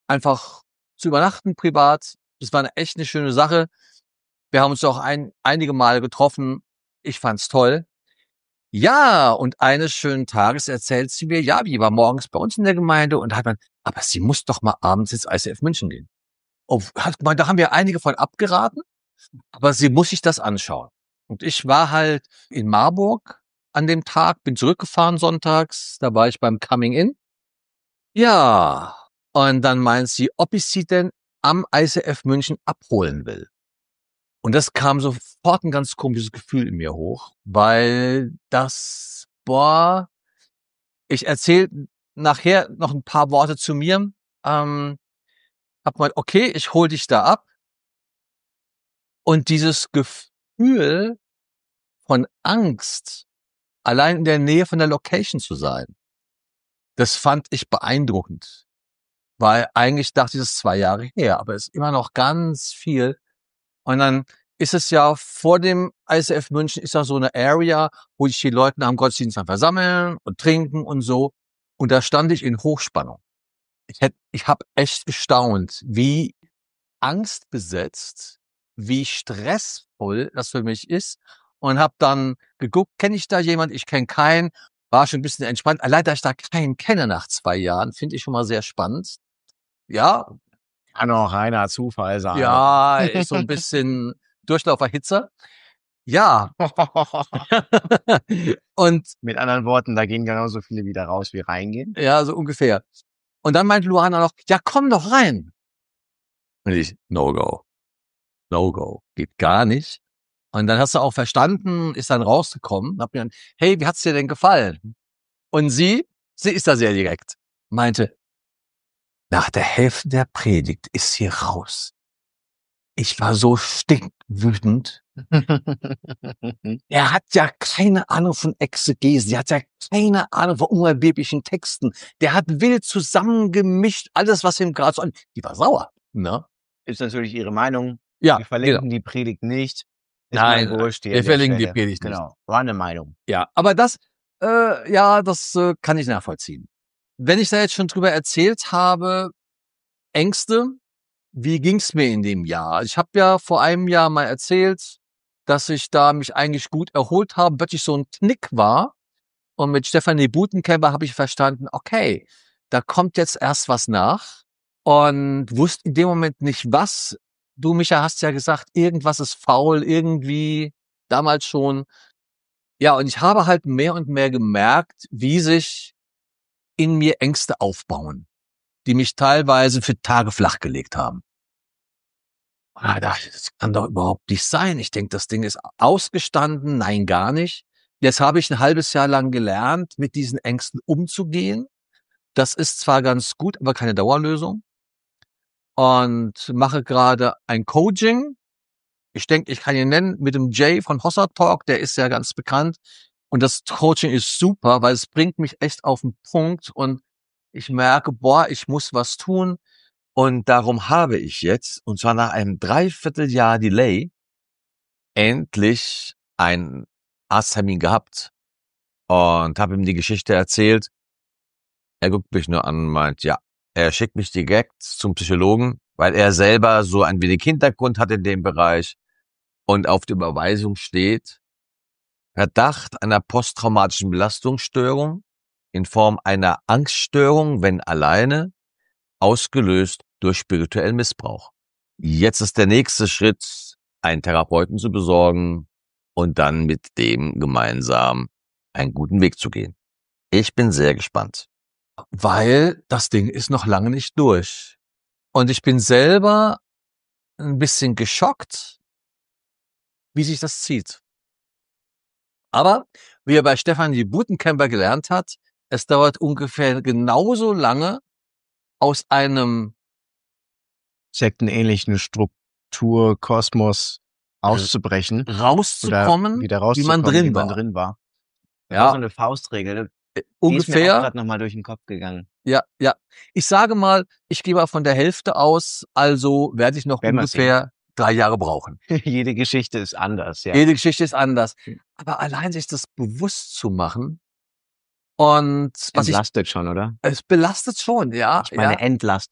einfach zu übernachten privat. Das war eine echt eine schöne Sache. Wir haben uns auch ein, einige Male getroffen. Ich fand's toll. Ja, und eines schönen Tages erzählt sie mir, ja, die war morgens bei uns in der Gemeinde und hat man, aber sie muss doch mal abends ins I C F München gehen. Oh, hat gemeint, da haben wir einige von abgeraten, aber sie muss sich das anschauen. Und ich war halt in Marburg an dem Tag, bin zurückgefahren sonntags, da war ich beim Coming In. Ja, und dann meint sie, ob ich sie denn am I C F München abholen will. Und das kam sofort ein ganz komisches Gefühl in mir hoch, weil das, boah, ich erzähle nachher noch ein paar Worte zu mir, ähm, hab mal, okay, ich hol dich da ab. Und dieses Gefühl von Angst, allein in der Nähe von der Location zu sein, das fand ich beeindruckend. Weil eigentlich dachte ich, das ist zwei Jahre her, aber es ist immer noch ganz viel. Und dann ist es ja vor dem I C F München ist ja so eine Area, wo sich die Leute am Gottesdienst dann versammeln und trinken und so. Und da stand ich in Hochspannung. Ich hätte, ich habe echt gestaunt, wie angstbesetzt, wie stressvoll das für mich ist. Und habe dann geguckt, kenne ich da jemand? Ich kenne keinen. War schon ein bisschen entspannt. Allein, da ich da keinen kenne nach zwei Jahren, finde ich schon mal sehr spannend. Ja, Kann auch reiner Zufall sein. ja, ist so ein bisschen Durchlauferhitzer. Ja. Und Mit anderen Worten, da gehen genauso viele wieder raus, wie reingehen. ja, so ungefähr. Und dann meinte Luana noch, ja, komm doch rein. Und ich, no go. No go. Geht gar nicht. Und dann hast du auch verstanden, ist dann rausgekommen, hab mir dann, hey, wie hat's dir denn gefallen? Und sie, sie ist da sehr direkt, meinte, nach der Hälfte der Predigt ist sie raus. Ich war so stinkwütend. Er hat ja keine Ahnung von Exegese, der hat ja keine Ahnung von unbiblischen Texten. Der hat wild zusammengemischt, alles, was ihm gerade so an. Die war sauer, ne? Ist natürlich ihre Meinung. Ja, Wir verlinken genau. die Predigt nicht. Ist Nein, mir wurscht, die wir an der verlinken die Stelle. Predigt nicht. Genau, war eine Meinung. Ja, aber das, äh, ja, das äh, kann ich nachvollziehen. Wenn ich da jetzt schon drüber erzählt habe, Ängste, wie ging's mir in dem Jahr? Ich habe ja vor einem Jahr mal erzählt, dass ich da mich eigentlich gut erholt habe, wirklich so ein Knick war. Und mit Stefanie Butenkämper habe ich verstanden, okay, da kommt jetzt erst was nach. Und wusste in dem Moment nicht was. Du, Micha, hast ja gesagt, irgendwas ist faul, irgendwie damals schon. Ja, und ich habe halt mehr und mehr gemerkt, wie sich in mir Ängste aufbauen, die mich teilweise für Tage flachgelegt haben. Und da dachte ich, das kann doch überhaupt nicht sein. Ich denke, das Ding ist ausgestanden. Nein, gar nicht. Jetzt habe ich ein halbes Jahr lang gelernt, mit diesen Ängsten umzugehen. Das ist zwar ganz gut, aber keine Dauerlösung. Und mache gerade ein Coaching. Ich denke, ich kann ihn nennen mit dem Jay von Hossa Talk. Der ist ja ganz bekannt. Und das Coaching ist super, weil es bringt mich echt auf den Punkt. Und ich merke, boah, ich muss was tun. Und darum habe ich jetzt, und zwar nach einem Dreivierteljahr Delay, endlich einen Arzttermin gehabt und habe ihm die Geschichte erzählt. Er guckt mich nur an und meint, ja, er schickt mich direkt zum Psychologen, weil er selber so ein wenig Hintergrund hat in dem Bereich und auf der Überweisung steht, Verdacht einer posttraumatischen Belastungsstörung in Form einer Angststörung, wenn alleine, ausgelöst durch spirituellen Missbrauch. Jetzt ist der nächste Schritt, einen Therapeuten zu besorgen und dann mit dem gemeinsam einen guten Weg zu gehen. Ich bin sehr gespannt, weil das Ding ist noch lange nicht durch. Und ich bin selber ein bisschen geschockt, wie sich das zieht. Aber wie er bei Stefanie Butenkämper gelernt hat, es dauert ungefähr genauso lange, aus einem sektenähnlichen Struktur, Kosmos auszubrechen. rauszukommen, oder wieder wie man rauszukommen, drin wie man war. drin war. Das Ja. war so eine Faustregel. Äh, Die ist mir auch Ungefähr. gerade nochmal durch den Kopf gegangen. Ja, ja. Ich sage mal, ich gehe mal von der Hälfte aus, also werde ich noch Werden wir ungefähr drei Jahre brauchen. Jede Geschichte ist anders, ja. Jede Geschichte ist anders. Aber allein sich das bewusst zu machen und was ich, Entlastet schon, oder? es belastet schon, ja. Ich meine, ja. entlastet.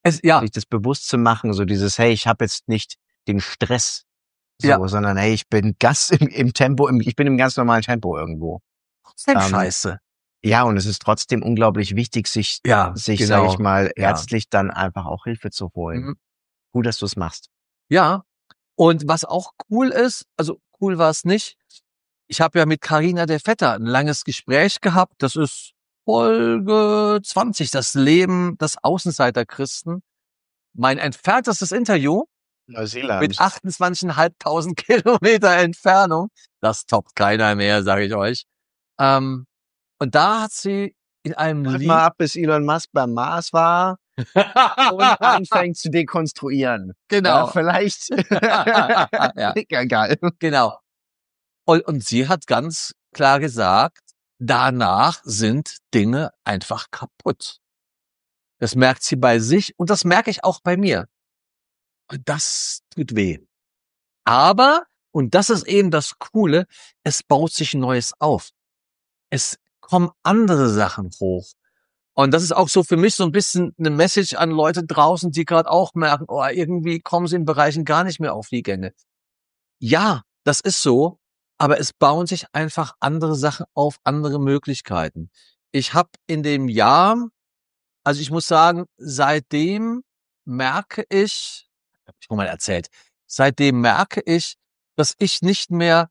Es, ja, sich das bewusst zu machen, so dieses, hey, ich habe jetzt nicht den Stress, so, Ja. sondern hey, ich bin Gast im, im Tempo, im, ich bin im ganz normalen Tempo irgendwo. trotzdem Ähm, scheiße. Ja, und es ist trotzdem unglaublich wichtig, sich, Ja, sich, genau. sage ich mal, Ja. ärztlich dann einfach auch Hilfe zu holen. Mhm. Gut, dass du es machst. Ja, und was auch cool ist, also cool war es nicht, ich habe ja mit Carina de Vetter ein langes Gespräch gehabt, das ist Folge zwanzig, das Leben des Außenseiterchristen. Mein entferntestes Interview Neuseeland. mit achtundzwanzigtausendfünfhundert Kilometer Entfernung, das toppt keiner mehr, sage ich euch. Ähm, und da hat sie in einem Warte Lied... mal ab, bis Elon Musk beim Mars war und anfängt zu dekonstruieren. Genau. Ja, vielleicht. Ja. Egal. Genau. Und, und sie hat ganz klar gesagt, danach sind Dinge einfach kaputt. Das merkt sie bei sich und das merke ich auch bei mir. Und das tut weh. Aber, und das ist eben das Coole, es baut sich Neues auf. Es kommen andere Sachen hoch. Und das ist auch so für mich so ein bisschen eine Message an Leute draußen, die gerade auch merken, oh, irgendwie kommen sie in Bereichen gar nicht mehr auf die Gänge. Ja, das ist so, aber es bauen sich einfach andere Sachen auf, andere Möglichkeiten. Ich habe in dem Jahr, also ich muss sagen, seitdem merke ich, hab ich schon mal erzählt, seitdem merke ich, dass ich nicht mehr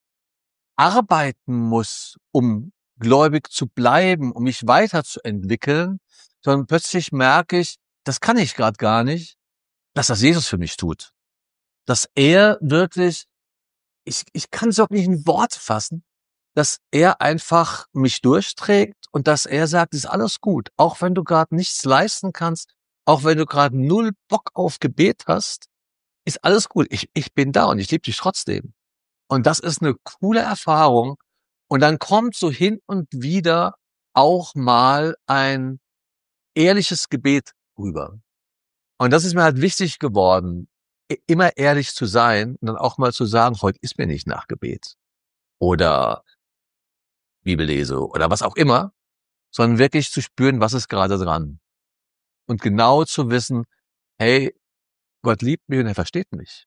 arbeiten muss, um gläubig zu bleiben, um mich weiterzuentwickeln, sondern plötzlich merke ich, das kann ich gerade gar nicht, dass das Jesus für mich tut. Dass er wirklich, ich, ich kann es auch nicht in Worte fassen, dass er einfach mich durchträgt und dass er sagt, ist alles gut, auch wenn du gerade nichts leisten kannst, auch wenn du gerade null Bock auf Gebet hast, ist alles gut. Ich, ich bin da und ich liebe dich trotzdem. Und das ist eine coole Erfahrung. Und dann kommt so hin und wieder auch mal ein ehrliches Gebet rüber. Und das ist mir halt wichtig geworden, immer ehrlich zu sein und dann auch mal zu sagen, heute ist mir nicht nach Gebet oder Bibellese oder was auch immer, sondern wirklich zu spüren, was ist gerade dran. Und genau zu wissen, hey, Gott liebt mich und er versteht mich.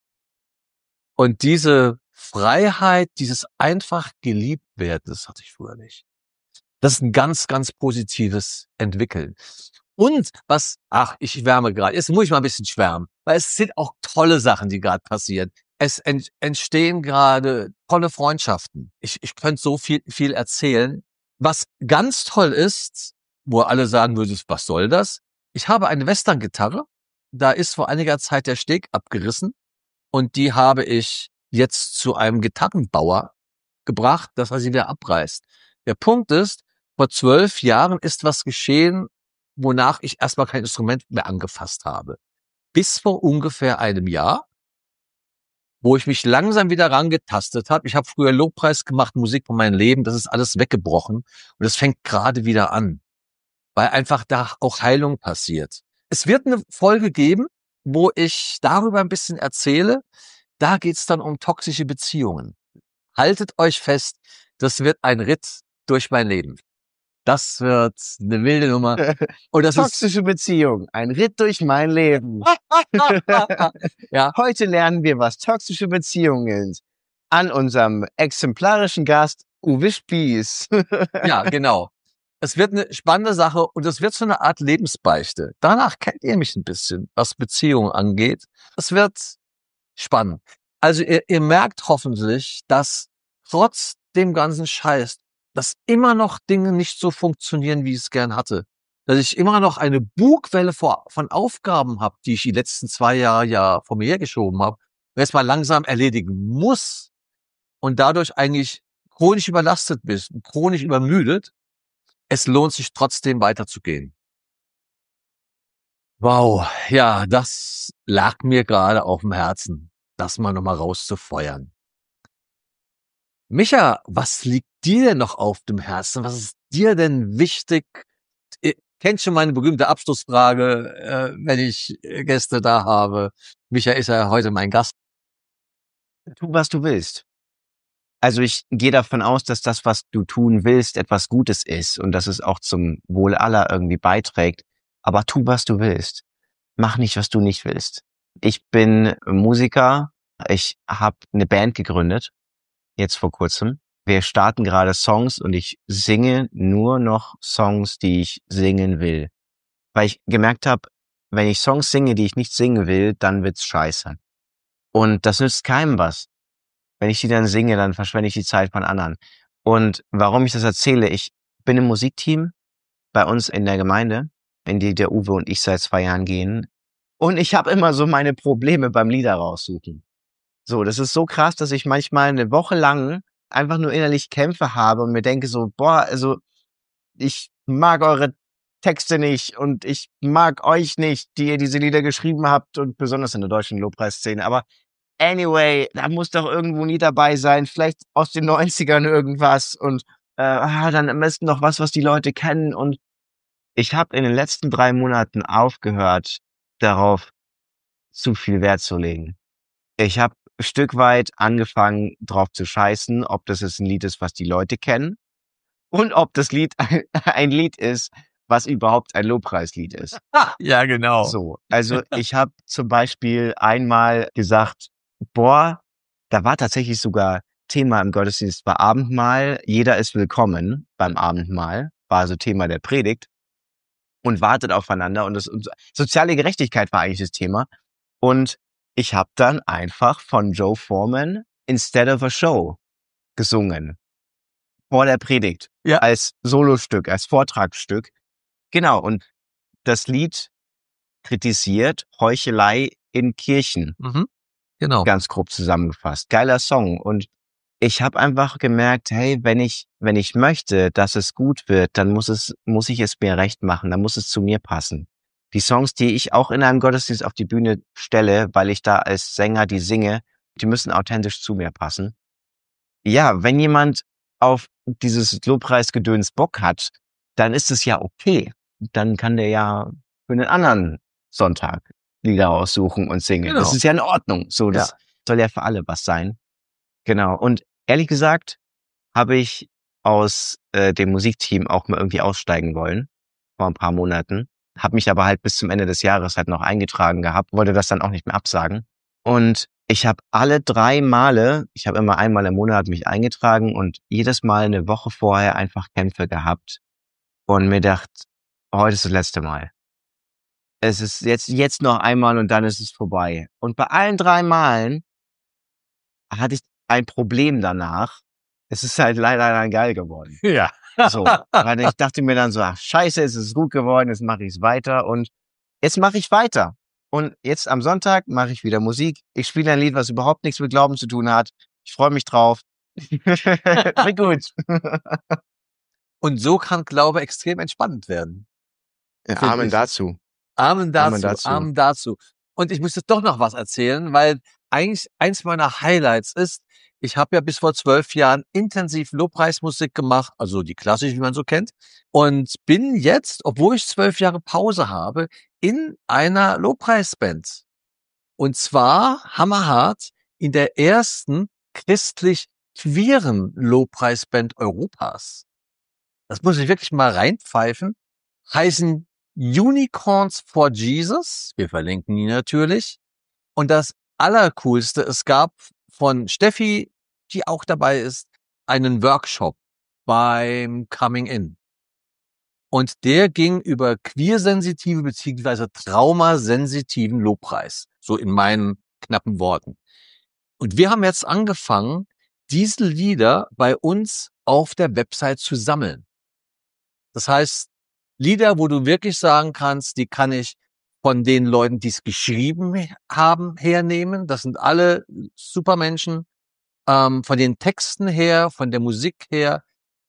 Und diese Freiheit, dieses einfach geliebt werden, das hatte ich früher nicht. Das ist ein ganz, ganz positives Entwickeln. Und was, ach, ich schwärme gerade, jetzt muss ich mal ein bisschen schwärmen, weil es sind auch tolle Sachen, die gerade passieren. Es ent, entstehen gerade tolle Freundschaften. Ich, ich könnte so viel, viel erzählen. Was ganz toll ist, wo alle sagen würden, was soll das? Ich habe eine Western-Gitarre, da ist vor einiger Zeit der Steg abgerissen und die habe ich jetzt zu einem Gitarrenbauer gebracht, dass er sie wieder abreißt. Der Punkt ist, vor zwölf Jahren ist was geschehen, wonach ich erstmal kein Instrument mehr angefasst habe. Bis vor ungefähr einem Jahr, wo ich mich langsam wieder rangetastet habe. Ich habe früher Lobpreis gemacht, Musik von meinem Leben, das ist alles weggebrochen und es fängt gerade wieder an, weil einfach da auch Heilung passiert. Es wird eine Folge geben, wo ich darüber ein bisschen erzähle. Da geht's dann um toxische Beziehungen. Haltet euch fest, das wird ein Ritt durch mein Leben. Das wird eine wilde Nummer. Und das Toxische Beziehung, ein Ritt durch mein Leben. Ja. Heute lernen wir, was toxische Beziehungen sind. An unserem exemplarischen Gast Uwe Spieß. Ja, genau. Es wird eine spannende Sache und es wird so eine Art Lebensbeichte. Danach kennt ihr mich ein bisschen, was Beziehungen angeht. Es wird spannend. Also ihr, ihr merkt hoffentlich, dass trotz dem ganzen Scheiß, dass immer noch Dinge nicht so funktionieren, wie ich es gern hatte. Dass ich immer noch eine Bugwelle vor, von Aufgaben habe, die ich die letzten zwei Jahre ja vor mir hergeschoben habe, und jetzt mal langsam erledigen muss und dadurch eigentlich chronisch überlastet bist, chronisch übermüdet. Es lohnt sich trotzdem weiterzugehen. Wow, ja, das lag mir gerade auf dem Herzen, das mal nochmal rauszufeuern. Micha, was liegt dir denn noch auf dem Herzen? Was ist dir denn wichtig? Ihr kennt schon meine berühmte Abschlussfrage, äh, wenn ich Gäste da habe. Micha ist ja heute mein Gast. Tu, was du willst. Also ich gehe davon aus, dass das, was du tun willst, etwas Gutes ist und dass es auch zum Wohl aller irgendwie beiträgt. Aber tu, was du willst. mach nicht, was du nicht willst. Ich bin Musiker. Ich habe eine Band gegründet, jetzt vor kurzem. Wir starten gerade Songs und ich singe nur noch Songs, die ich singen will. Weil ich gemerkt habe, wenn ich Songs singe, die ich nicht singen will, dann wird's scheiße. Und das nützt keinem was. Wenn ich die dann singe, dann verschwende ich die Zeit von anderen. Und warum ich das erzähle, ich bin im Musikteam bei uns in der Gemeinde, in die der Uwe und ich seit zwei Jahren gehen. Und ich habe immer so meine Probleme beim Lieder raussuchen. So, das ist so krass, dass ich manchmal eine Woche lang einfach nur innerlich Kämpfe habe und mir denke so, boah, also ich mag eure Texte nicht und ich mag euch nicht, die ihr diese Lieder geschrieben habt und besonders in der deutschen Lobpreisszene. Aber anyway, da muss doch irgendwo nie dabei sein, vielleicht aus den neunzigern irgendwas und äh, ah, dann am besten noch was, was die Leute kennen. Und ich habe in den letzten drei Monaten aufgehört, darauf zu viel Wert zu legen. Ich habe ein Stück weit angefangen, drauf zu scheißen, ob das jetzt ein Lied ist, was die Leute kennen und ob das Lied ein, ein Lied ist, was überhaupt ein Lobpreislied ist. Ja, genau. So, also ich habe zum Beispiel einmal gesagt, boah, da war tatsächlich sogar Thema im Gottesdienst war Abendmahl, jeder ist willkommen beim Abendmahl, war also Thema der Predigt und wartet aufeinander und, das, und soziale Gerechtigkeit war eigentlich das Thema und ich habe dann einfach von Joe Foreman Instead of a Show gesungen vor der Predigt, Ja. als Solostück, als Vortragsstück. Genau, und das Lied kritisiert Heuchelei in Kirchen. Mhm. Genau. Ganz grob zusammengefasst. Geiler Song. Und ich habe einfach gemerkt, hey, wenn ich wenn ich möchte, dass es gut wird, dann muss es muss ich es mir recht machen, dann muss es zu mir passen. Die Songs, die ich auch in einem Gottesdienst auf die Bühne stelle, weil ich da als Sänger die singe, die müssen authentisch zu mir passen. Ja, wenn jemand auf dieses Lobpreisgedöns Bock hat, dann ist es ja okay. Dann kann der ja für einen anderen Sonntag Lieder aussuchen und singen. Genau. Das ist ja in Ordnung. So, das Ja. soll ja für alle was sein. Genau. Und ehrlich gesagt habe ich aus äh, dem Musikteam auch mal irgendwie aussteigen wollen vor ein paar Monaten. Habe mich aber halt bis zum Ende des Jahres halt noch eingetragen gehabt, wollte das dann auch nicht mehr absagen. Und ich habe alle drei Male, ich habe immer einmal im Monat mich eingetragen und jedes Mal eine Woche vorher einfach Kämpfe gehabt und mir gedacht, heute ist das letzte Mal. Es ist jetzt jetzt noch einmal und dann ist es vorbei. Und bei allen drei Malen hatte ich ein Problem danach. Es ist halt leider dann geil geworden. Ja. So, weil ich dachte mir dann so, ach scheiße, es ist gut geworden, jetzt mache ich es weiter und jetzt mache ich weiter. Und jetzt am Sonntag mache ich wieder Musik. Ich spiele ein Lied, was überhaupt nichts mit Glauben zu tun hat. Ich freue mich drauf. Wird gut. Und so kann Glaube extrem entspannend werden. Ja, Finde Amen ich. dazu. Amen dazu, Amen dazu. Amen dazu. Und ich muss jetzt doch noch was erzählen, weil eigentlich eins meiner Highlights ist, ich habe ja bis vor zwölf Jahren intensiv Lobpreismusik gemacht, also die klassische, wie man so kennt, und bin jetzt, obwohl ich zwölf Jahre Pause habe, in einer Lobpreisband. Und zwar hammerhart in der ersten christlich-queeren Lobpreisband Europas. Das muss ich wirklich mal reinpfeifen. Heißen Unicorns for Jesus. Wir verlinken die natürlich. Und das Allercoolste, es gab von Steffi, die auch dabei ist, einen Workshop beim Coming In. Und der ging über queersensitive beziehungsweise traumasensitiven Lobpreis. So in meinen knappen Worten. Und wir haben jetzt angefangen, diese Lieder bei uns auf der Website zu sammeln. Das heißt, Lieder, wo du wirklich sagen kannst, die kann ich von den Leuten, die es geschrieben haben, hernehmen. Das sind alle Supermenschen. Ähm, von den Texten her, von der Musik her.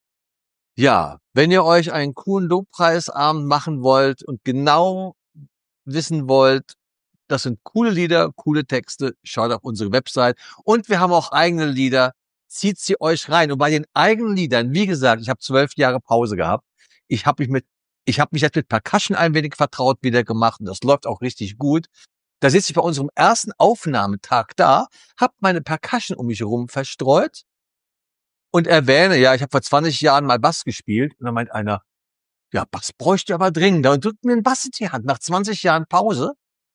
Ja, wenn ihr euch einen coolen Lobpreisabend machen wollt und genau wissen wollt, das sind coole Lieder, coole Texte, schaut auf unsere Website. Und wir haben auch eigene Lieder, zieht sie euch rein. Und bei den eigenen Liedern, wie gesagt, ich habe zwölf Jahre Pause gehabt. Ich habe mich mit Ich habe mich jetzt mit Percussion ein wenig vertraut wieder gemacht und das läuft auch richtig gut. Da sitze ich bei unserem ersten Aufnahmetag da, hab meine Percussion um mich herum verstreut und erwähne, ja, ich habe vor zwanzig Jahren mal Bass gespielt. Und dann meint einer, ja, Bass bräuchte aber dringend. Und drückt mir einen Bass in die Hand nach zwanzig Jahren Pause.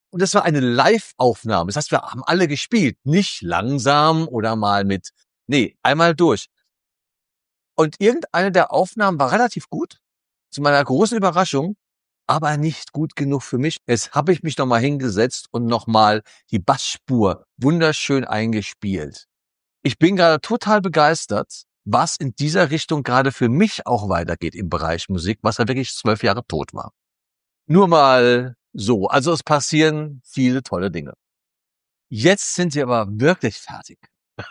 Und das war eine Live-Aufnahme. Das heißt, wir haben alle gespielt. Nicht langsam oder mal mit, nee, einmal durch. Und irgendeine der Aufnahmen war relativ gut. Zu meiner großen Überraschung. Aber nicht gut genug für mich. Jetzt habe ich mich nochmal hingesetzt und nochmal die Bassspur wunderschön eingespielt. Ich bin gerade total begeistert, was in dieser Richtung gerade für mich auch weitergeht im Bereich Musik, was ja wirklich zwölf Jahre tot war. Nur mal so. Also es passieren viele tolle Dinge. Jetzt sind wir aber wirklich fertig.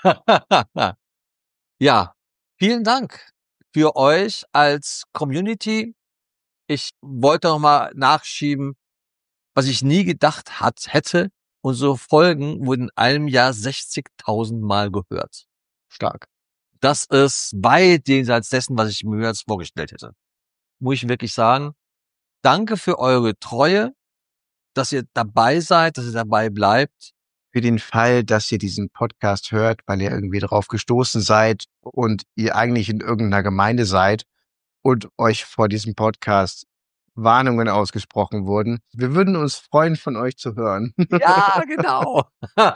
Ja, vielen Dank für euch als Community. Ich wollte noch mal nachschieben, was ich nie gedacht hat, hätte. Unsere Folgen wurden in einem Jahr sechzigtausend Mal gehört. Stark. Das ist weit jenseits dessen, was ich mir jetzt vorgestellt hätte. Muss ich wirklich sagen. Danke für eure Treue, dass ihr dabei seid, dass ihr dabei bleibt. Für den Fall, dass ihr diesen Podcast hört, weil ihr irgendwie drauf gestoßen seid und ihr eigentlich in irgendeiner Gemeinde seid und euch vor diesem Podcast Warnungen ausgesprochen wurden. Wir würden uns freuen, von euch zu hören. Ja, genau.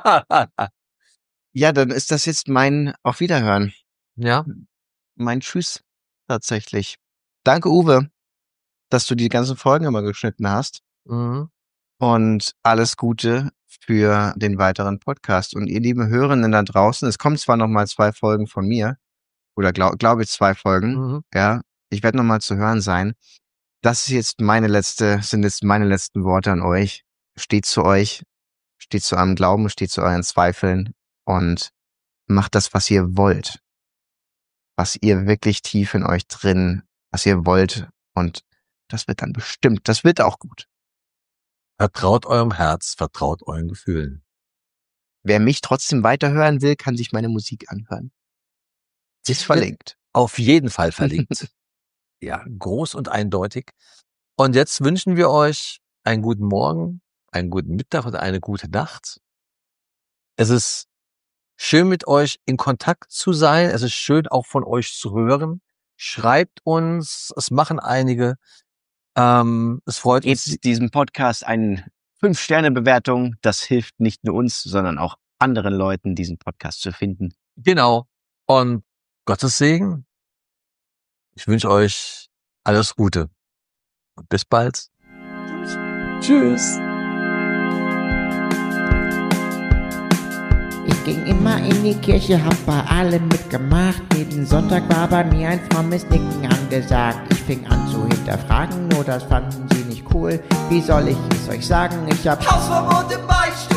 Ja, dann ist das jetzt mein Auf Wiederhören. Ja. Mein Tschüss tatsächlich. Danke, Uwe, dass du die ganzen Folgen immer geschnitten hast. Mhm. Und alles Gute für den weiteren Podcast. Und ihr lieben Hörenden da draußen, es kommen zwar noch mal zwei Folgen von mir, oder glaube glaub ich zwei Folgen, Mhm. ja, ich werde noch mal zu hören sein. Das ist jetzt meine letzte, sind jetzt meine letzten Worte an euch. Steht zu euch, steht zu eurem Glauben, steht zu euren Zweifeln und macht das, was ihr wollt. Was ihr wirklich tief in euch drin, was ihr wollt. Und das wird dann bestimmt, das wird auch gut. Vertraut eurem Herz, vertraut euren Gefühlen. Wer mich trotzdem weiterhören will, kann sich meine Musik anhören. Sie ist verlinkt. Auf jeden Fall verlinkt. Ja, groß und eindeutig. Und jetzt wünschen wir euch einen guten Morgen, einen guten Mittag oder eine gute Nacht. Es ist schön, mit euch in Kontakt zu sein. Es ist schön, auch von euch zu hören. Schreibt uns. Es machen einige. Ähm, es freut uns. Gebt diesem Podcast eine fünf Sterne Bewertung. Das hilft nicht nur uns, sondern auch anderen Leuten, diesen Podcast zu finden. Genau. Und Gottes Segen. Ich wünsche euch alles Gute. Und bis bald. Tschüss. Ich ging immer in die Kirche, hab bei allem mitgemacht. Jeden Sonntag war bei mir ein frommes Nicken angesagt. Ich fing an zu hinterfragen, nur das fanden sie nicht cool. Wie soll ich es euch sagen? Ich hab Hausverbot im Beichtstuhl.